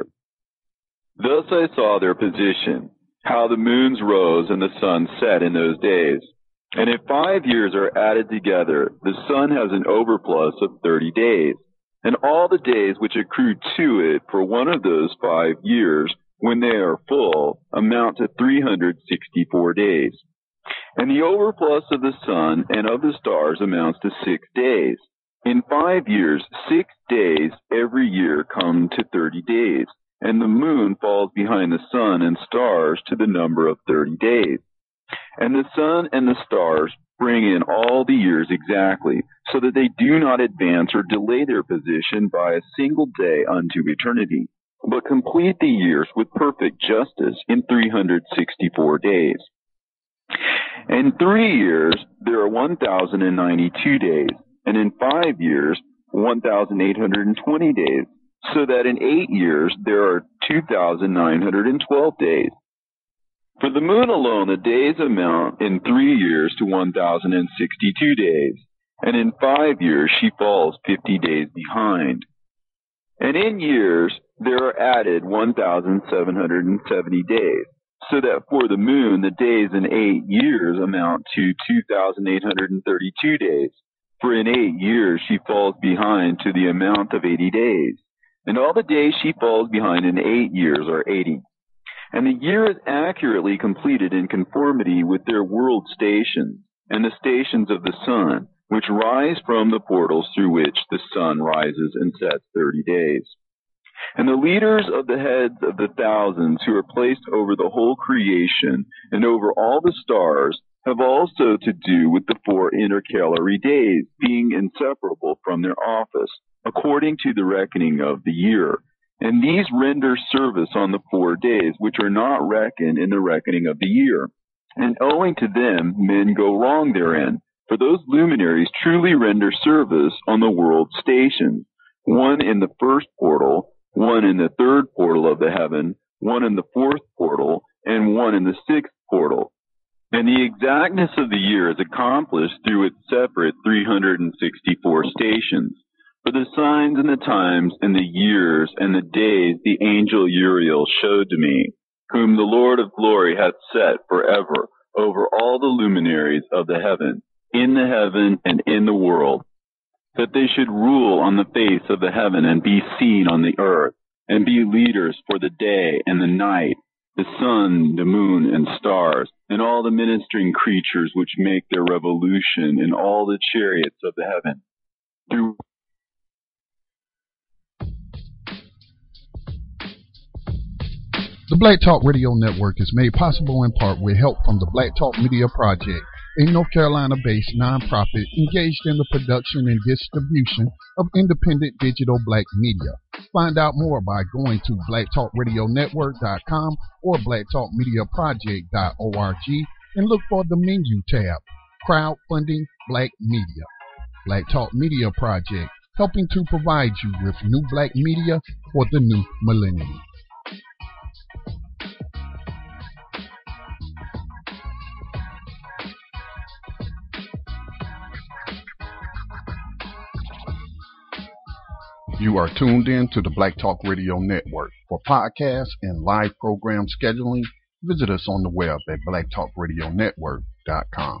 Thus I saw their position, how the moons rose and the sun set in those days. And if five years are added together, the sun has an overplus of thirty days. And all the days which accrue to it for one of those five years, when they are full, amount to three hundred sixty-four days. And the overplus of the sun and of the stars amounts to six days. In five years, six days every year come to thirty days, and the moon falls behind the sun and stars to the number of thirty days. And the sun and the stars bring in all the years exactly, so that they do not advance or delay their position by a single day unto eternity, but complete the years with perfect justice in three hundred sixty-four days. In three years there are one thousand ninety-two days, and in five years one thousand eight hundred twenty days, so that in eight years there are two thousand nine hundred twelve days. For the moon alone, the days amount in three years to one thousand sixty-two days, and in five years she falls fifty days behind. And in years there are added one thousand seven hundred seventy days, so that for the moon the days in eight years amount to two thousand eight hundred thirty-two days. For in eight years she falls behind to the amount of eighty days, and all the days she falls behind in eight years are eighty. And the year is accurately completed in conformity with their world stations, and the stations of the sun, which rise from the portals through which the sun rises and sets thirty days. And the leaders of the heads of the thousands who are placed over the whole creation and over all the stars have also to do with the four intercalary days being inseparable from their office, according to the reckoning of the year. And these render service on the four days, which are not reckoned in the reckoning of the year. And owing to them, men go wrong therein. For those luminaries truly render service on the world stations, one in the first portal, one in the third portal of the heaven, one in the fourth portal, and one in the sixth portal. And the exactness of the year is accomplished through its separate three hundred sixty-four stations. For the signs and the times and the years and the days the angel Uriel showed to me, whom the Lord of glory hath set forever over all the luminaries of the heaven, in the heaven and in the world, that they should rule on the face of the heaven and be seen on the earth, and be leaders for the day and the night, the sun, the moon, and stars, and all the ministering creatures which make their revolution in all the chariots of the heaven. Through The Black Talk Radio Network is made possible in part with help from the Black Talk Media Project, a North Carolina-based nonprofit engaged in the production and distribution of independent digital black media. Find out more by going to black talk radio network dot com or black talk media project dot org and look for the menu tab, Crowdfunding Black Media. Black Talk Media Project, helping to provide you with new black media for the new millennium. You are tuned in to the Black Talk Radio Network. For podcasts and live program scheduling, visit us on the web at black talk radio network dot com.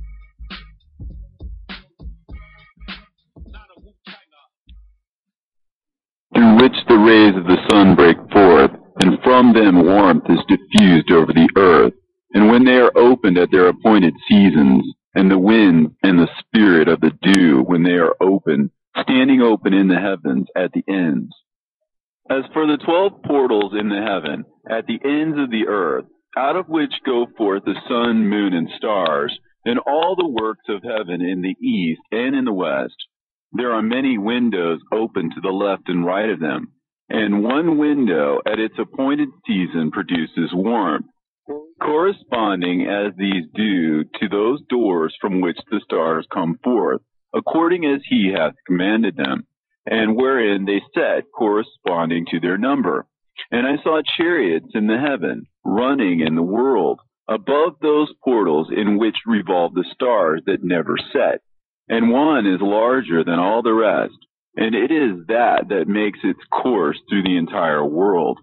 Through which the rays of the sun break forth, and from them warmth is diffused over the earth. And when they are opened at their appointed seasons, and the wind and the spirit of the dew, when they are open, standing open in the heavens at the ends. As for the twelve portals in the heaven, at the ends of the earth, out of which go forth the sun, moon, and stars, and all the works of heaven in the east and in the west, there are many windows open to the left and right of them, and one window at its appointed season produces warmth, corresponding as these do to those doors from which the stars come forth, according as he hath commanded them, and wherein they set corresponding to their number. And I saw chariots in the heaven, running in the world, above those portals in which revolve the stars that never set. And one is larger than all the rest, and it is that that makes its course through the entire world.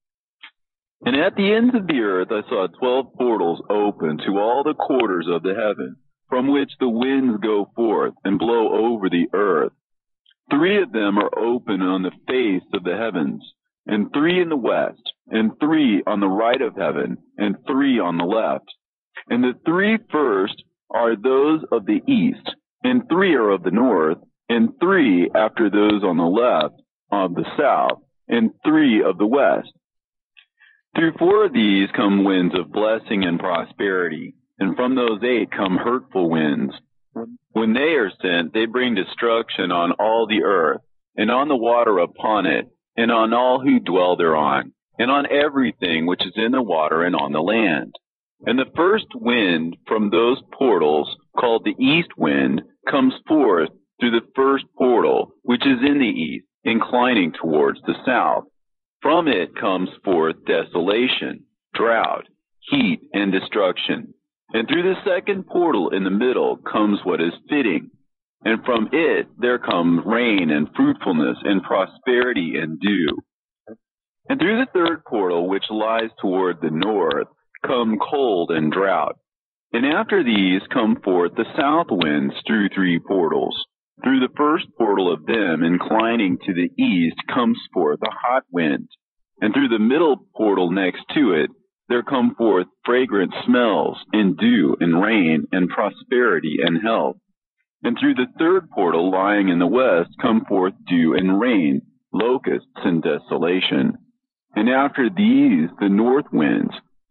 And at the ends of the earth I saw twelve portals open to all the quarters of the heaven, from which the winds go forth and blow over the earth. Three of them are open on the face of the heavens, and three in the west, and three on the right of heaven, and three on the left. And the three first are those of the east, and three are of the north, and three after those on the left of the south, and three of the west. Through four of these come winds of blessing and prosperity, and from those eight come hurtful winds. When they are sent, they bring destruction on all the earth, and on the water upon it, and on all who dwell thereon, and on everything which is in the water and on the land. And the first wind from those portals, called the east wind, comes forth through the first portal, which is in the east, inclining towards the south. From it comes forth desolation, drought, heat, and destruction. And through the second portal in the middle comes what is fitting. And from it there come rain and fruitfulness and prosperity and dew. And through the third portal, which lies toward the north, come cold and drought. And after these come forth the south winds through three portals. Through the first portal of them, inclining to the east, comes forth a hot wind. And through the middle portal next to it, there come forth fragrant smells, and dew, and rain, and prosperity, and health. And through the third portal lying in the west come forth dew and rain, locusts, and desolation. And after these the north winds,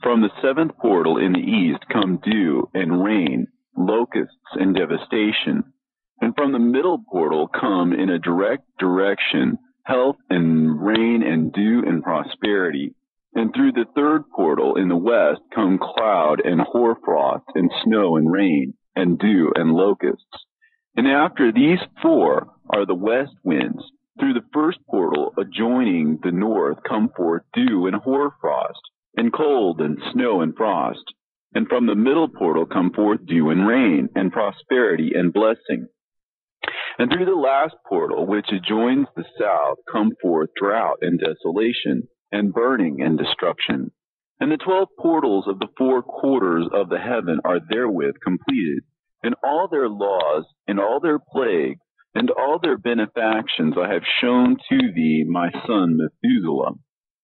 From the seventh portal in the east come dew and rain, locusts and devastation. And from the middle portal come in a direct direction health and rain and dew and prosperity. And through the third portal in the west come cloud and hoarfrost and snow and rain and dew and locusts. And after these four are the west winds. Through the first portal adjoining the north come forth dew and hoarfrost, and cold and snow and frost. And from the middle portal come forth dew and rain, and prosperity and blessing. And through the last portal, which adjoins the south, come forth drought and desolation, and burning and destruction. And the twelve portals of the four quarters of the heaven are therewith completed, and all their laws, and all their plagues, and all their benefactions I have shown to thee, my son Methuselah.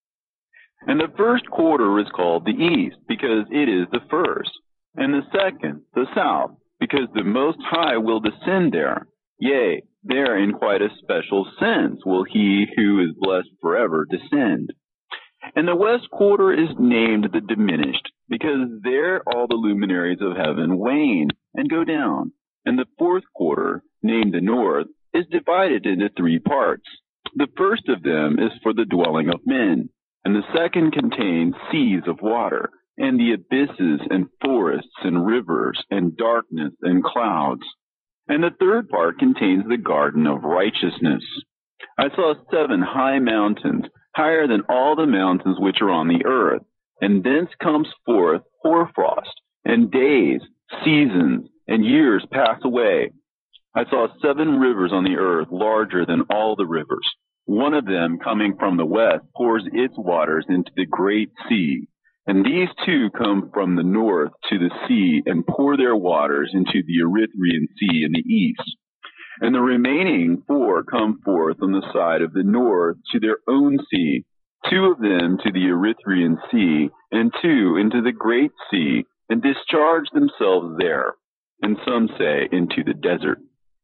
And the first quarter is called the east, because it is the first, and the second, the south, because the Most High will descend there. Yea, there in quite a special sense will he who is blessed forever descend. And the west quarter is named the diminished, because there all the luminaries of heaven wane and go down. And the fourth quarter, named the north, is divided into three parts. The first of them is for the dwelling of men, and the second contains seas of water, and the abysses and forests and rivers, and darkness and clouds. And the third part contains the garden of righteousness. I saw seven high mountains, higher than all the mountains which are on the earth, and thence comes forth hoarfrost, and days, seasons, and years pass away. I saw seven rivers on the earth, larger than all the rivers. One of them, coming from the west, pours its waters into the great sea. And these two come from the north to the sea, and pour their waters into the Erythraean Sea in the east. And the remaining four come forth on the side of the north to their own sea, two of them to the Erythraean Sea, and two into the great sea, and discharge themselves there. And some say, into the desert.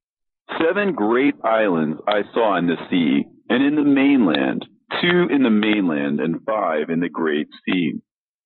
Seven great islands I saw in the sea, and in the mainland, two in the mainland, and five in the great sea.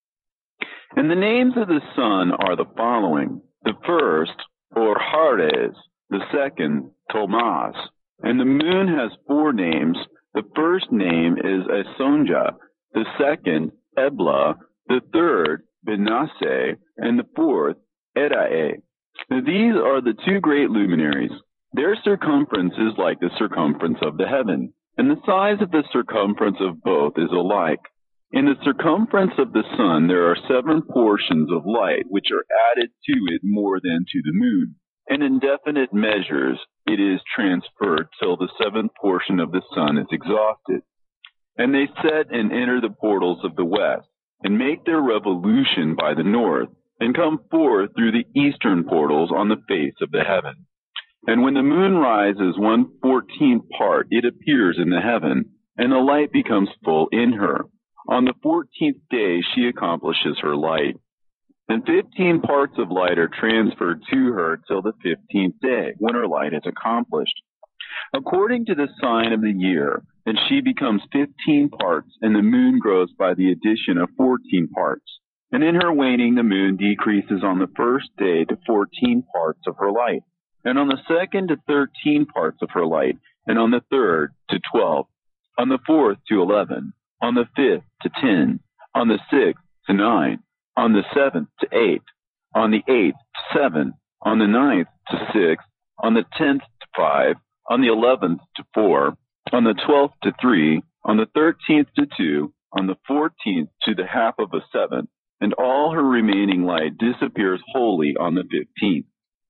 And the names of the sun are the following: the first, Orhares, the second, Tomas. And the moon has four names. The first name is Esonja, the second, Ebla, the third, Benasse, and the fourth, Edae. Now, these are the two great luminaries. Their circumference is like the circumference of the heaven, and the size of the circumference of both is alike. In the circumference of the sun there are seven portions of light, which are added to it more than to the moon. And in definite measures it is transferred till the seventh portion of the sun is exhausted. And they set and enter the portals of the west, and make their revolution by the north, and come forth through the eastern portals on the face of the heaven. And when the moon rises one fourteenth part, it appears in the heaven, and the light becomes full in her. On the fourteenth day she accomplishes her light. And fifteen parts of light are transferred to her till the fifteenth day, when her light is accomplished, according to the sign of the year. And she becomes fifteen parts, and the moon grows by the addition of fourteen parts. And in her waning the moon decreases on the first day to fourteen parts of her light, and on the second to thirteen parts of her light, and on the third to twelve, on the fourth to eleven, on the fifth to ten, on the sixth to nine, on the seventh to eight, on the eighth to seven, on the ninth to six, on the tenth to five, on the eleventh to four, on the twelfth to three, on the thirteenth to two, on the fourteenth to the half of a seventh, and all her remaining light disappears wholly on the fifteenth.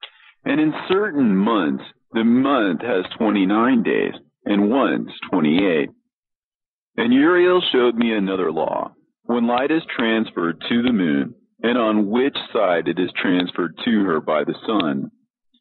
And in certain months, the month has twenty-nine days, and once twenty-eight. And Uriel showed me another law, when light is transferred to the moon, and on which side it is transferred to her by the sun.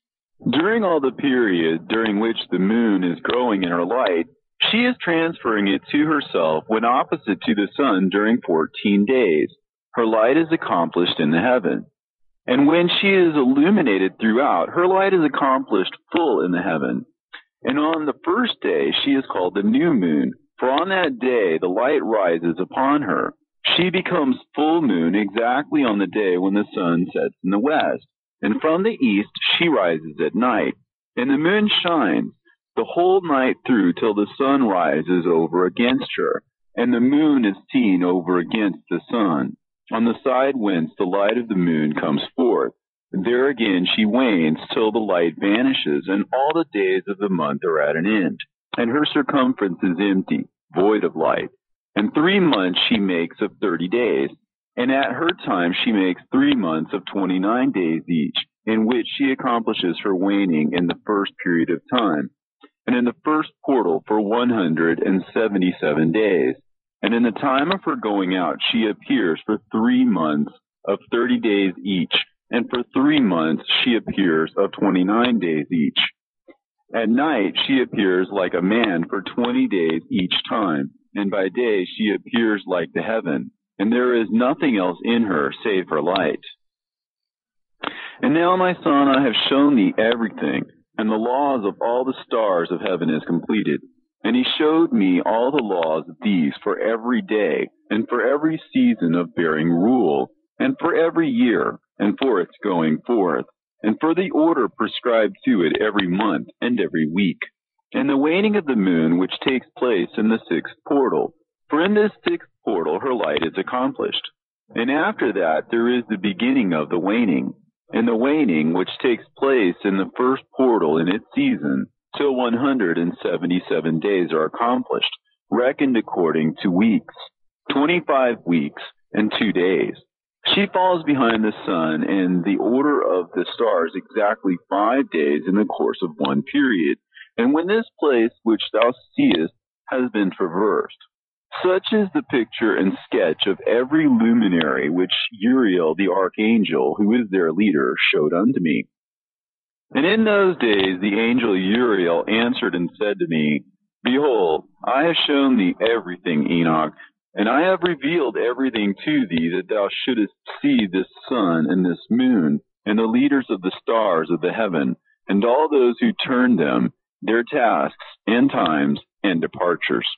During all the period during which the moon is growing in her light, she is transferring it to herself when opposite to the sun during fourteen days. Her light is accomplished in the heaven. And when she is illuminated throughout, her light is accomplished full in the heaven. And on the first day she is called the new moon, for on that day the light rises upon her. She becomes full moon exactly on the day when the sun sets in the west, and from the east she rises at night, and the moon shines the whole night through till the sun rises over against her, and the moon is seen over against the sun, on the side whence the light of the moon comes forth. There again she wanes till the light vanishes, and all the days of the month are at an end, and her circumference is empty, void of light. And three months she makes of thirty days, and at her time she makes three months of twenty-nine days each, in which she accomplishes her waning in the first period of time, and in the first portal for one hundred and seventy-seven days. And in the time of her going out she appears for three months of thirty days each, and for three months she appears of twenty-nine days each. At night she appears like a man for twenty days each time, and by day she appears like the heaven, and there is nothing else in her save her light. And now, my son, I have shown thee everything, and the laws of all the stars of heaven is completed. And he showed me all the laws of these for every day, and for every season of bearing rule, and for every year, and for its going forth, and for the order prescribed to it every month and every week, and the waning of the moon which takes place in the sixth portal. For in this sixth portal her light is accomplished. And after that there is the beginning of the waning, and the waning which takes place in the first portal in its season, till one hundred and seventy-seven days are accomplished, reckoned according to weeks, twenty-five weeks and two days. She falls behind the sun in the order of the stars exactly five days in the course of one period. And when this place which thou seest has been traversed, such is the picture and sketch of every luminary which Uriel the archangel, who is their leader, showed unto me. And in those days the angel Uriel answered and said to me, Behold, I have shown thee everything, Enoch, and I have revealed everything to thee, that thou shouldest see this sun and this moon, and the leaders of the stars of the heaven, and all those who turn them, their tasks and times and departures.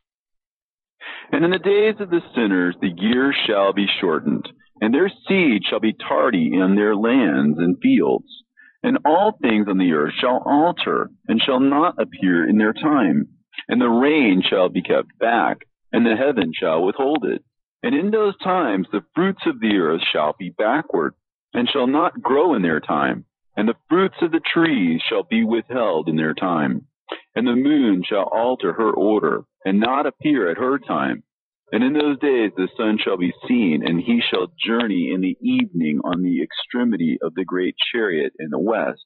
And in the days of the sinners the years shall be shortened, and their seed shall be tardy in their lands and fields. And all things on the earth shall alter, and shall not appear in their time. And the rain shall be kept back, and the heaven shall withhold it. And in those times the fruits of the earth shall be backward, and shall not grow in their time. And the fruits of the trees shall be withheld in their time. And the moon shall alter her order, and not appear at her time. And in those days the sun shall be seen, and he shall journey in the evening on the extremity of the great chariot in the west,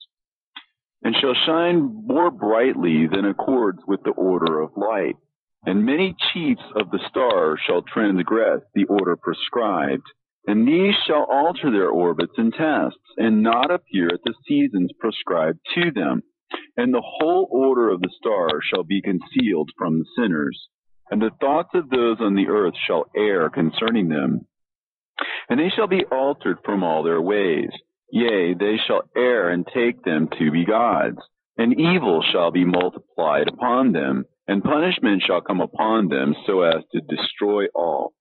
and shall shine more brightly than accords with the order of light. And many chiefs of the stars shall transgress the order prescribed, and these shall alter their orbits and tasks, and not appear at the seasons prescribed to them. And the whole order of the stars shall be concealed from the sinners, and the thoughts of those on the earth shall err concerning them. And they shall be altered from all their ways. Yea, they shall err and take them to be gods. And evil shall be multiplied upon them, and punishment shall come upon them, so as to destroy all.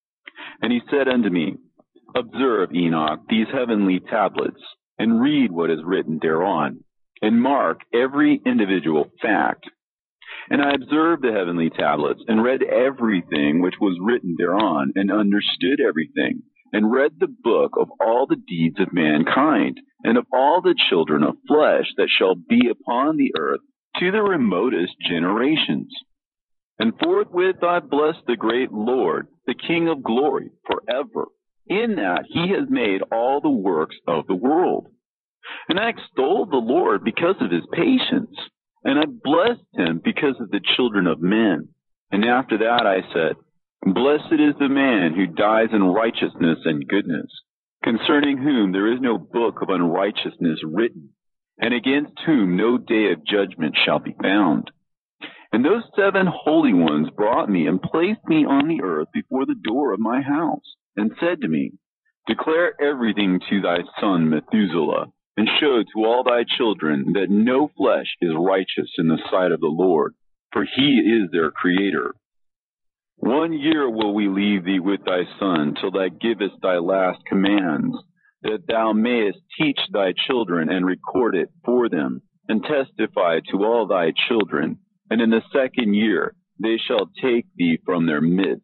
And he said unto me, Observe, Enoch, these heavenly tablets, and read what is written thereon, and mark every individual fact. And I observed the heavenly tablets, and read everything which was written thereon, and understood everything, and read the book of all the deeds of mankind, and of all the children of flesh that shall be upon the earth, to the remotest generations. And forthwith I blessed the great Lord, the King of glory, forever, in that he has made all the works of the world. And I extolled the Lord because of his patience, and I blessed him because of the children of men. And after that I said, Blessed is the man who dies in righteousness and goodness, concerning whom there is no book of unrighteousness written, and against whom no day of judgment shall be found. And those seven holy ones brought me and placed me on the earth before the door of my house, and said to me, Declare everything to thy son Methuselah, and show to all thy children that no flesh is righteous in the sight of the Lord, for he is their creator. One year will we leave thee with thy son, till thou givest thy last commands, that thou mayest teach thy children and record it for them, and testify to all thy children. And in the second year they shall take thee from their midst.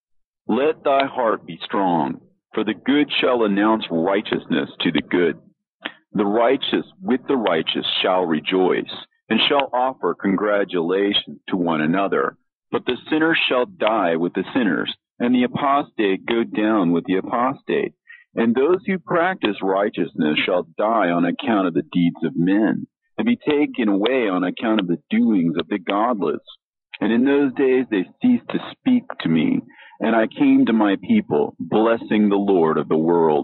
Let thy heart be strong, for the good shall announce righteousness to the good. The righteous with the righteous shall rejoice, and shall offer congratulations to one another. But the sinner shall die with the sinners, and the apostate go down with the apostate. And those who practice righteousness shall die on account of the deeds of men, and be taken away on account of the doings of the godless. And in those days they ceased to speak to me, and I came to my people, blessing the Lord of the world.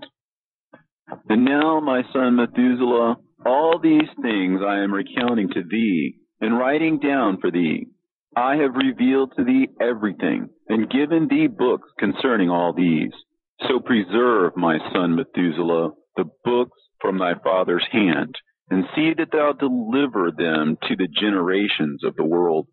And now, my son Methuselah, all these things I am recounting to thee, and writing down for thee. I have revealed to thee everything, and given thee books concerning all these. So preserve, my son Methuselah, the books from thy father's hand, and see that thou deliver them to the generations of the world.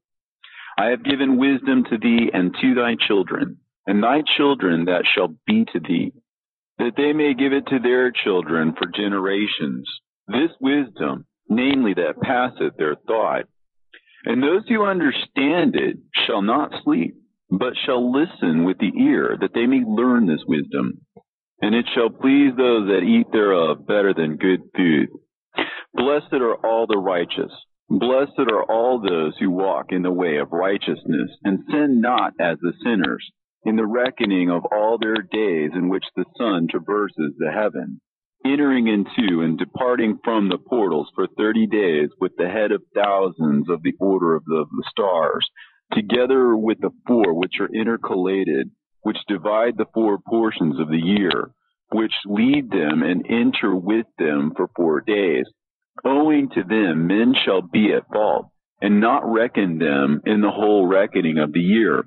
I have given wisdom to thee and to thy children, and thy children that shall be to thee, that they may give it to their children for generations, this wisdom, namely that passeth their thought. And those who understand it shall not sleep, but shall listen with the ear, that they may learn this wisdom. And it shall please those that eat thereof better than good food. Blessed are all the righteous. Blessed are all those who walk in the way of righteousness, and sin not as the sinners, in the reckoning of all their days in which the sun traverses the heaven, entering into and departing from the portals for thirty days with the head of thousands of the order of the, of the stars, together with the four which are intercalated, which divide the four portions of the year, which lead them and enter with them for four days. Owing to them men shall be at fault, and not reckon them in the whole reckoning of the year.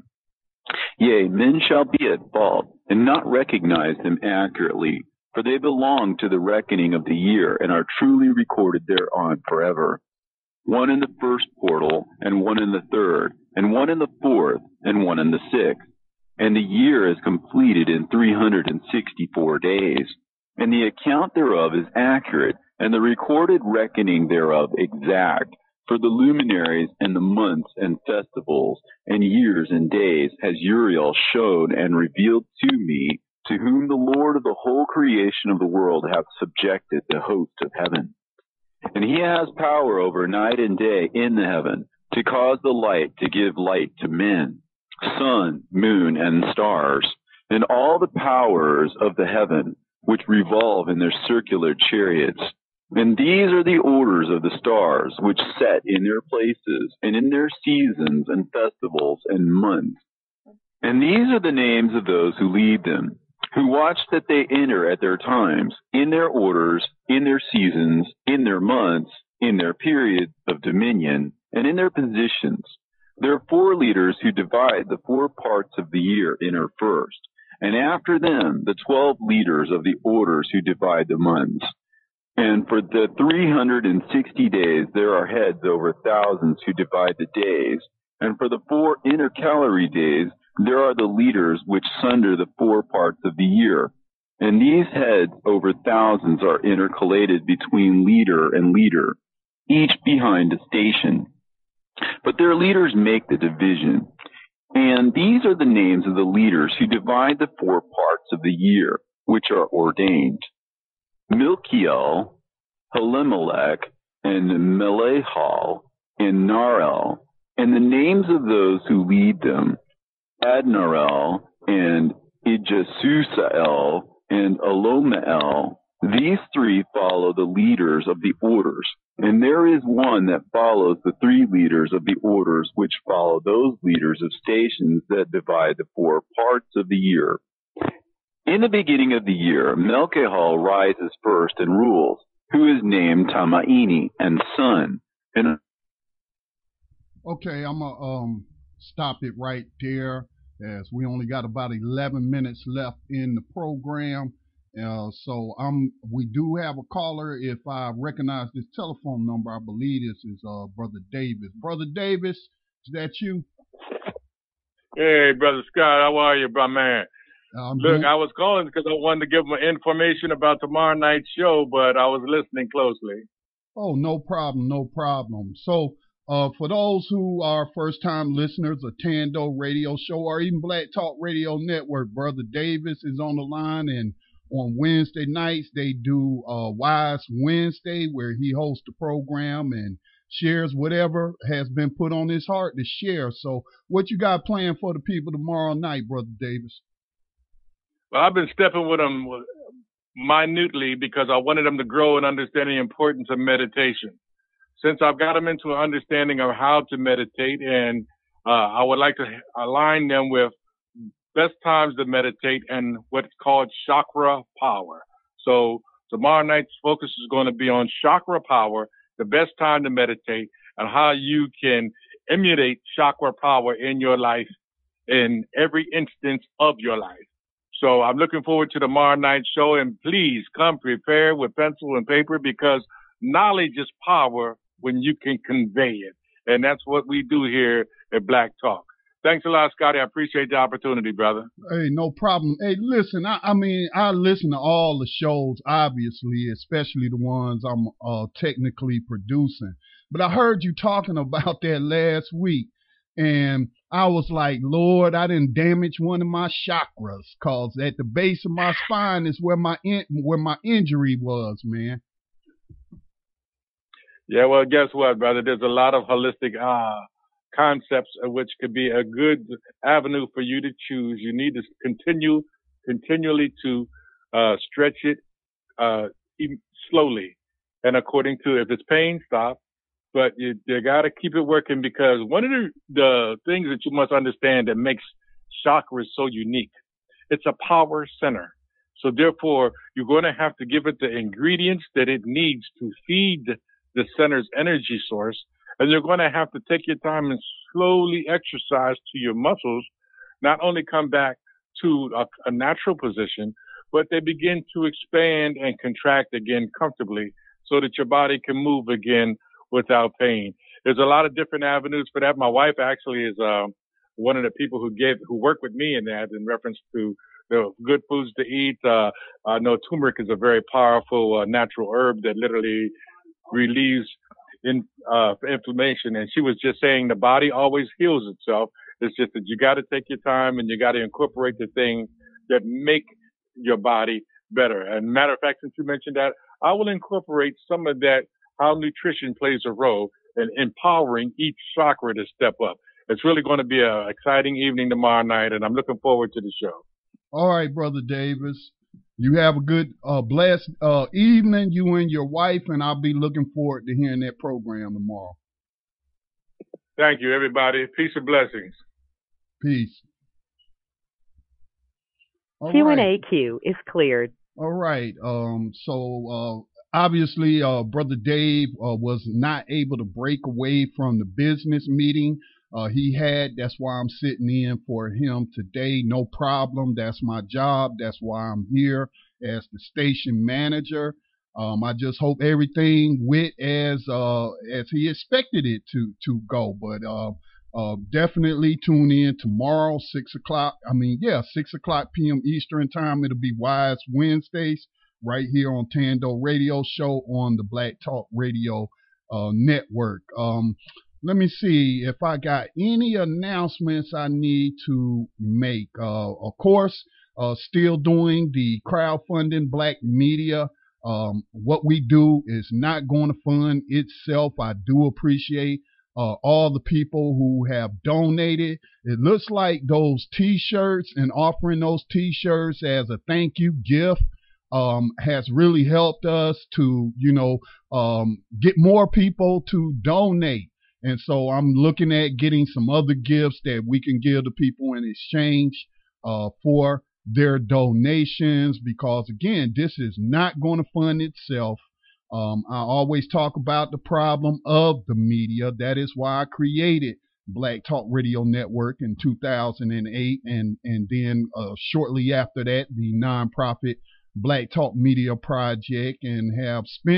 Yea, men shall be at fault, and not recognize them accurately, for they belong to the reckoning of the year, and are truly recorded thereon forever. One in the first portal, and one in the third, and one in the fourth, and one in the sixth. And the year is completed in three hundred and sixty-four days. And the account thereof is accurate, and the recorded reckoning thereof exact. For the luminaries and the months and festivals and years and days has Uriel showed and revealed to me, to whom the Lord of the whole creation of the world hath subjected the host of heaven. And he has power over night and day in the heaven, to cause the light to give light to men, sun, moon, and stars, and all the powers of the heaven, which revolve in their circular chariots. And these are the orders of the stars, which set in their places, and in their seasons and festivals and months. And these are the names of those who lead them, who watch that they enter at their times, in their orders, in their seasons, in their months, in their periods of dominion, and in their positions. There are four leaders who divide the four parts of the year enter first, and after them the twelve leaders of the orders who divide the months. And for the three hundred and sixty days there are heads over thousands who divide the days. And for the four intercalary days there are the leaders which sunder the four parts of the year. And these heads over thousands are intercalated between leader and leader, each behind a station. But their leaders make the division. And these are the names of the leaders who divide the four parts of the year, which are ordained: Milkiel, Elimelech, and Melehal, and Narel, and the names of those who lead them: Adnarel, and Ijasusael, and Elomeel. These three follow the leaders of the orders, and there is one that follows the three leaders of the orders, which follow those leaders of stations that divide the four parts of the year. In the beginning of the year, Melchihal rises first and rules, who is named Tamaini and son. And okay, I'm gonna um stop it right there, as we only got about eleven minutes left in the program. Uh, so I'm we do have a caller. If I recognize this telephone number, I believe this is uh Brother Davis. Brother Davis, is that you? Hey, Brother Scott, how are you, bro, man? Um, Look, I was calling because I wanted to give them information about tomorrow night's show, but I was listening closely. Oh, no problem, no problem. So, uh, for those who are first-time listeners of Tando Radio Show or even Black Talk Radio Network, Brother Davis is on the line, and on Wednesday nights they do uh, Wise Wednesday, where he hosts the program and shares whatever has been put on his heart to share. So, what you got planned for the people tomorrow night, Brother Davis? Well, I've been stepping with them minutely because I wanted them to grow and understand the importance of meditation. Since I've got them into an understanding of how to meditate, and uh, I would like to align them with best times to meditate and what's called chakra power. So tomorrow night's focus is going to be on chakra power, the best time to meditate, and how you can emulate chakra power in your life in every instance of your life. So I'm looking forward to tomorrow night's show, and please come prepared with pencil and paper, because knowledge is power when you can convey it. And that's what we do here at Black Talk. Thanks a lot, Scotty. I appreciate the opportunity, brother. Hey, no problem. Hey, listen, I, I mean, I listen to all the shows, obviously, especially the ones I'm uh, technically producing. But I heard you talking about that last week, and I was like, Lord, I didn't damage one of my chakras, because at the base of my spine is where my in, where my injury was, man. Yeah, well, guess what, brother? There's a lot of holistic uh, concepts which could be a good avenue for you to choose. You need to continue, continually to uh, stretch it uh, slowly. And according to, if it's pain, stop. But you, you got to keep it working, because one of the, the things that you must understand that makes chakras so unique, it's a power center. So therefore, you're going to have to give it the ingredients that it needs to feed the center's energy source. And you're going to have to take your time and slowly exercise to your muscles, not only come back to a, a natural position, but they begin to expand and contract again comfortably, so that your body can move again without pain. There's a lot of different avenues for that. My wife actually is uh, one of the people who gave, who worked with me in that, in reference to the good foods to eat. Uh, I know turmeric is a very powerful uh, natural herb that literally relieves in, uh, inflammation. And she was just saying the body always heals itself. It's just that you got to take your time, and you got to incorporate the things that make your body better. And matter of fact, since you mentioned that, I will incorporate some of that, how nutrition plays a role in empowering each chakra to step up. It's really going to be an exciting evening tomorrow night, and I'm looking forward to the show. All right, Brother Davis. You have a good, uh, blessed uh, evening, you and your wife, and I'll be looking forward to hearing that program tomorrow. Thank you, everybody. Peace and blessings. Peace. All Q and A right. queue is cleared. All right. Um. So, uh, obviously, uh, Brother Dave uh, was not able to break away from the business meeting uh, he had. That's why I'm sitting in for him today. No problem. That's my job. That's why I'm here as the station manager. Um, I just hope everything went as uh, as he expected it to to go. But uh, uh, definitely tune in tomorrow, six o'clock. I mean, yeah, six o'clock p m Eastern time. It'll be Wise Wednesdays right here on Tando Radio Show on the Black Talk Radio uh, Network. Um, let me see if I got any announcements I need to make. Uh, of course, uh, still doing the crowdfunding Black Media. Um, what we do is not going to fund itself. I do appreciate uh, all the people who have donated. It looks like those T-shirts and offering those T-shirts as a thank you gift um, has really helped us to, you know, um, get more people to donate. And so I'm looking at getting some other gifts that we can give to people in exchange uh, for their donations, because again, this is not going to fund itself. Um, I always talk about the problem of the media. That is why I created Black Talk Radio Network in two thousand eight, and and then uh, shortly after that, the nonprofit Black Talk Media Project, and have spent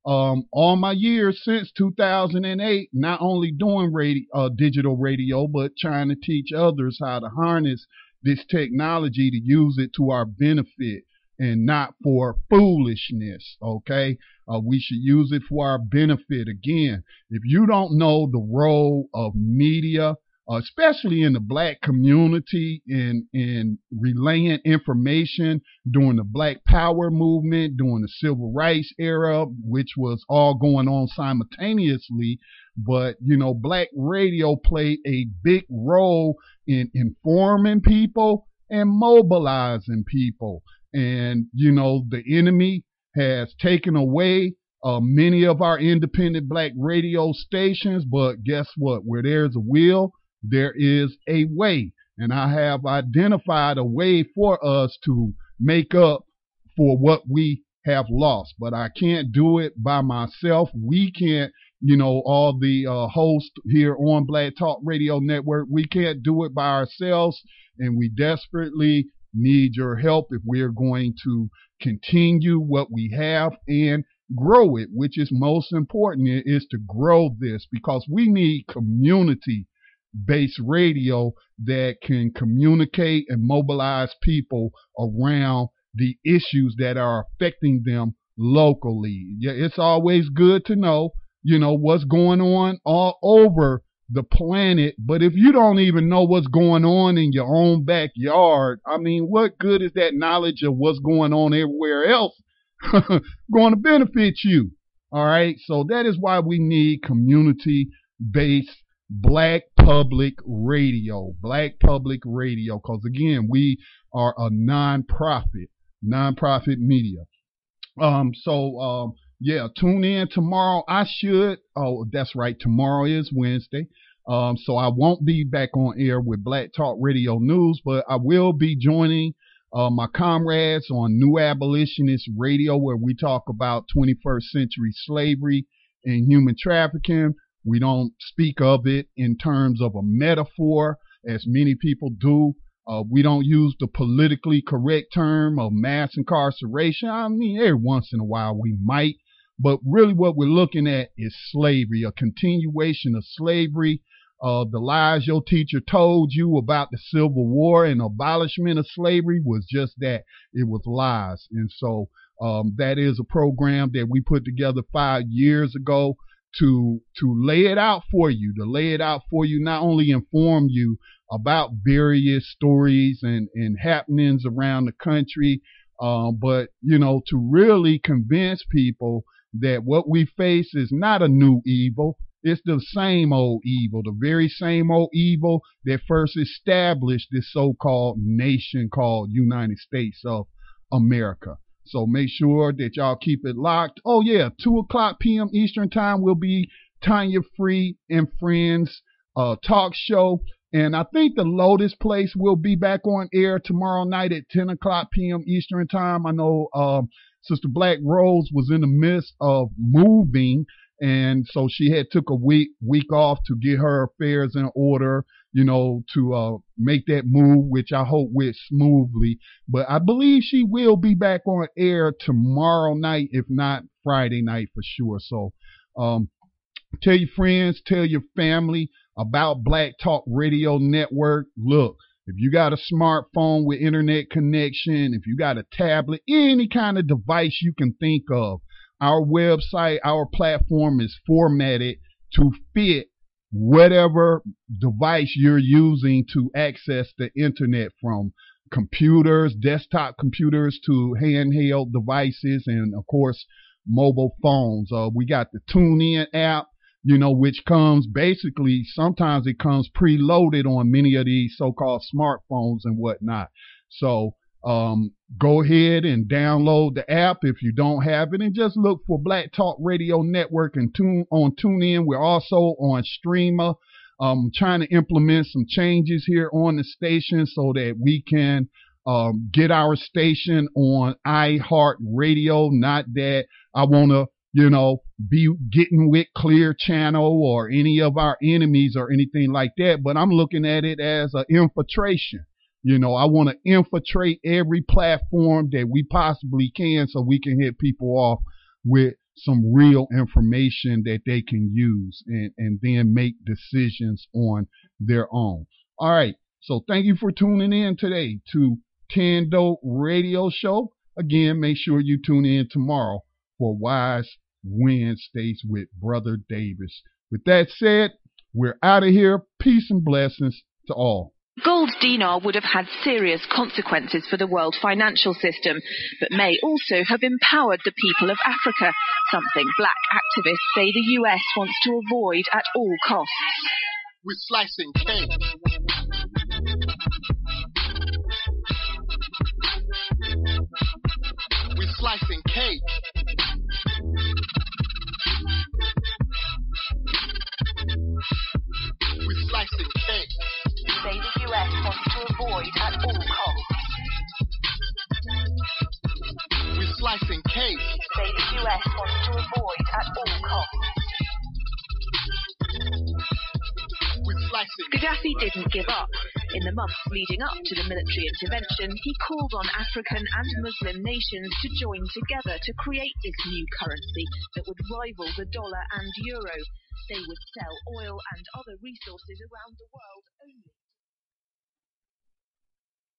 um, all my years since two thousand eight, not only doing radio, uh, digital radio, but trying to teach others how to harness this technology to use it to our benefit and not for foolishness, okay? Uh, we should use it for our benefit. Again, if you don't know the role of media, uh, especially in the black community, in, in relaying information during the Black Power movement, during the Civil Rights era, which was all going on simultaneously, but, you know, black radio played a big role in informing people and mobilizing people. And, you know, the enemy has taken away uh, many of our independent black radio stations, but guess what? Where there's a will, there is a way. And I have identified a way for us to make up for what we have lost. But I can't do it by myself. We can't, you know, all the uh, hosts here on Black Talk Radio Network, we can't do it by ourselves. And we desperately need your help if we're going to continue what we have and grow it, which is most important, is to grow this, because we need community-based radio that can communicate and mobilize people around the issues that are affecting them locally. Yeah, it's always good to know, you know, what's going on all over the planet, but if you don't even know what's going on in your own backyard, I mean, what good is that knowledge of what's going on everywhere else going to benefit you? All right, so that is why we need community-based black public radio, black public radio, because again, we are a non-profit, non-profit media. Um, so, um, yeah, tune in tomorrow. I should. Oh, that's right. Tomorrow is Wednesday. Um, so I won't be back on air with Black Talk Radio News, but I will be joining uh, my comrades on New Abolitionist Radio, where we talk about twenty-first century slavery and human trafficking. We don't speak of it in terms of a metaphor, as many people do. Uh, we don't use the politically correct term of mass incarceration. I mean, every once in a while we might. But really what we're looking at is slavery, a continuation of slavery. Uh, the lies your teacher told you about the Civil War and abolishment of slavery was just that. It was lies. And so um, that is a program that we put together five years ago to to lay it out for you, to lay it out for you, not only inform you about various stories and, and happenings around the country, uh, but, you know, to really convince people that what we face is not a new evil. It's the same old evil, the very same old evil that first established this so-called nation called United States of America. So make sure that y'all keep it locked. Oh, yeah, two o'clock p.m. Eastern Time will be Tanya Free and Friends uh, talk show. And I think the Lotus Place will be back on air tomorrow night at ten o'clock p.m. Eastern Time. I know um, Sister Black Rose was in the midst of moving, and so she had took a week week off to get her affairs in order, you know, to uh, make that move, which I hope went smoothly. But I believe she will be back on air tomorrow night, if not Friday night for sure. So um, tell your friends, tell your family about Black Talk Radio Network. Look, if you got a smartphone with internet connection, if you got a tablet, any kind of device you can think of, our website, our platform is formatted to fit whatever device you're using to access the internet, from computers, desktop computers, to handheld devices, and of course, mobile phones. Uh, we got the TuneIn app, you know, which comes basically, sometimes it comes preloaded on many of these so-called smartphones and whatnot. So um, go ahead and download the app if you don't have it, and just look for Black Talk Radio Network and tune on TuneIn. We're also on Streamer. Um, trying to implement some changes here on the station so that we can um, get our station on iHeartRadio. Not that I want to, you know, be getting with Clear Channel or any of our enemies or anything like that, but I'm looking at it as an infiltration. You know, I want to infiltrate every platform that we possibly can so we can hit people off with some real information that they can use and, and then make decisions on their own. All right. So thank you for tuning in today to Tando Radio Show. Again, make sure you tune in tomorrow for Wise Wednesdays with Brother Davis. With that said, we're out of here. Peace and blessings to all. Gold dinar would have had serious consequences for the world financial system, but may also have empowered the people of Africa, something black activists say the U S wants to avoid at all costs. We're slicing cake. We're slicing cake. We're slicing cake. Say the U S wants to avoid at all costs. We're slicing cake. Say the U S wants to avoid at all costs. We're slicing. Gaddafi didn't give up. In the months leading up to the military intervention, he called on African and Muslim nations to join together to create this new currency that would rival the dollar and euro. They would sell oil and other resources around the world.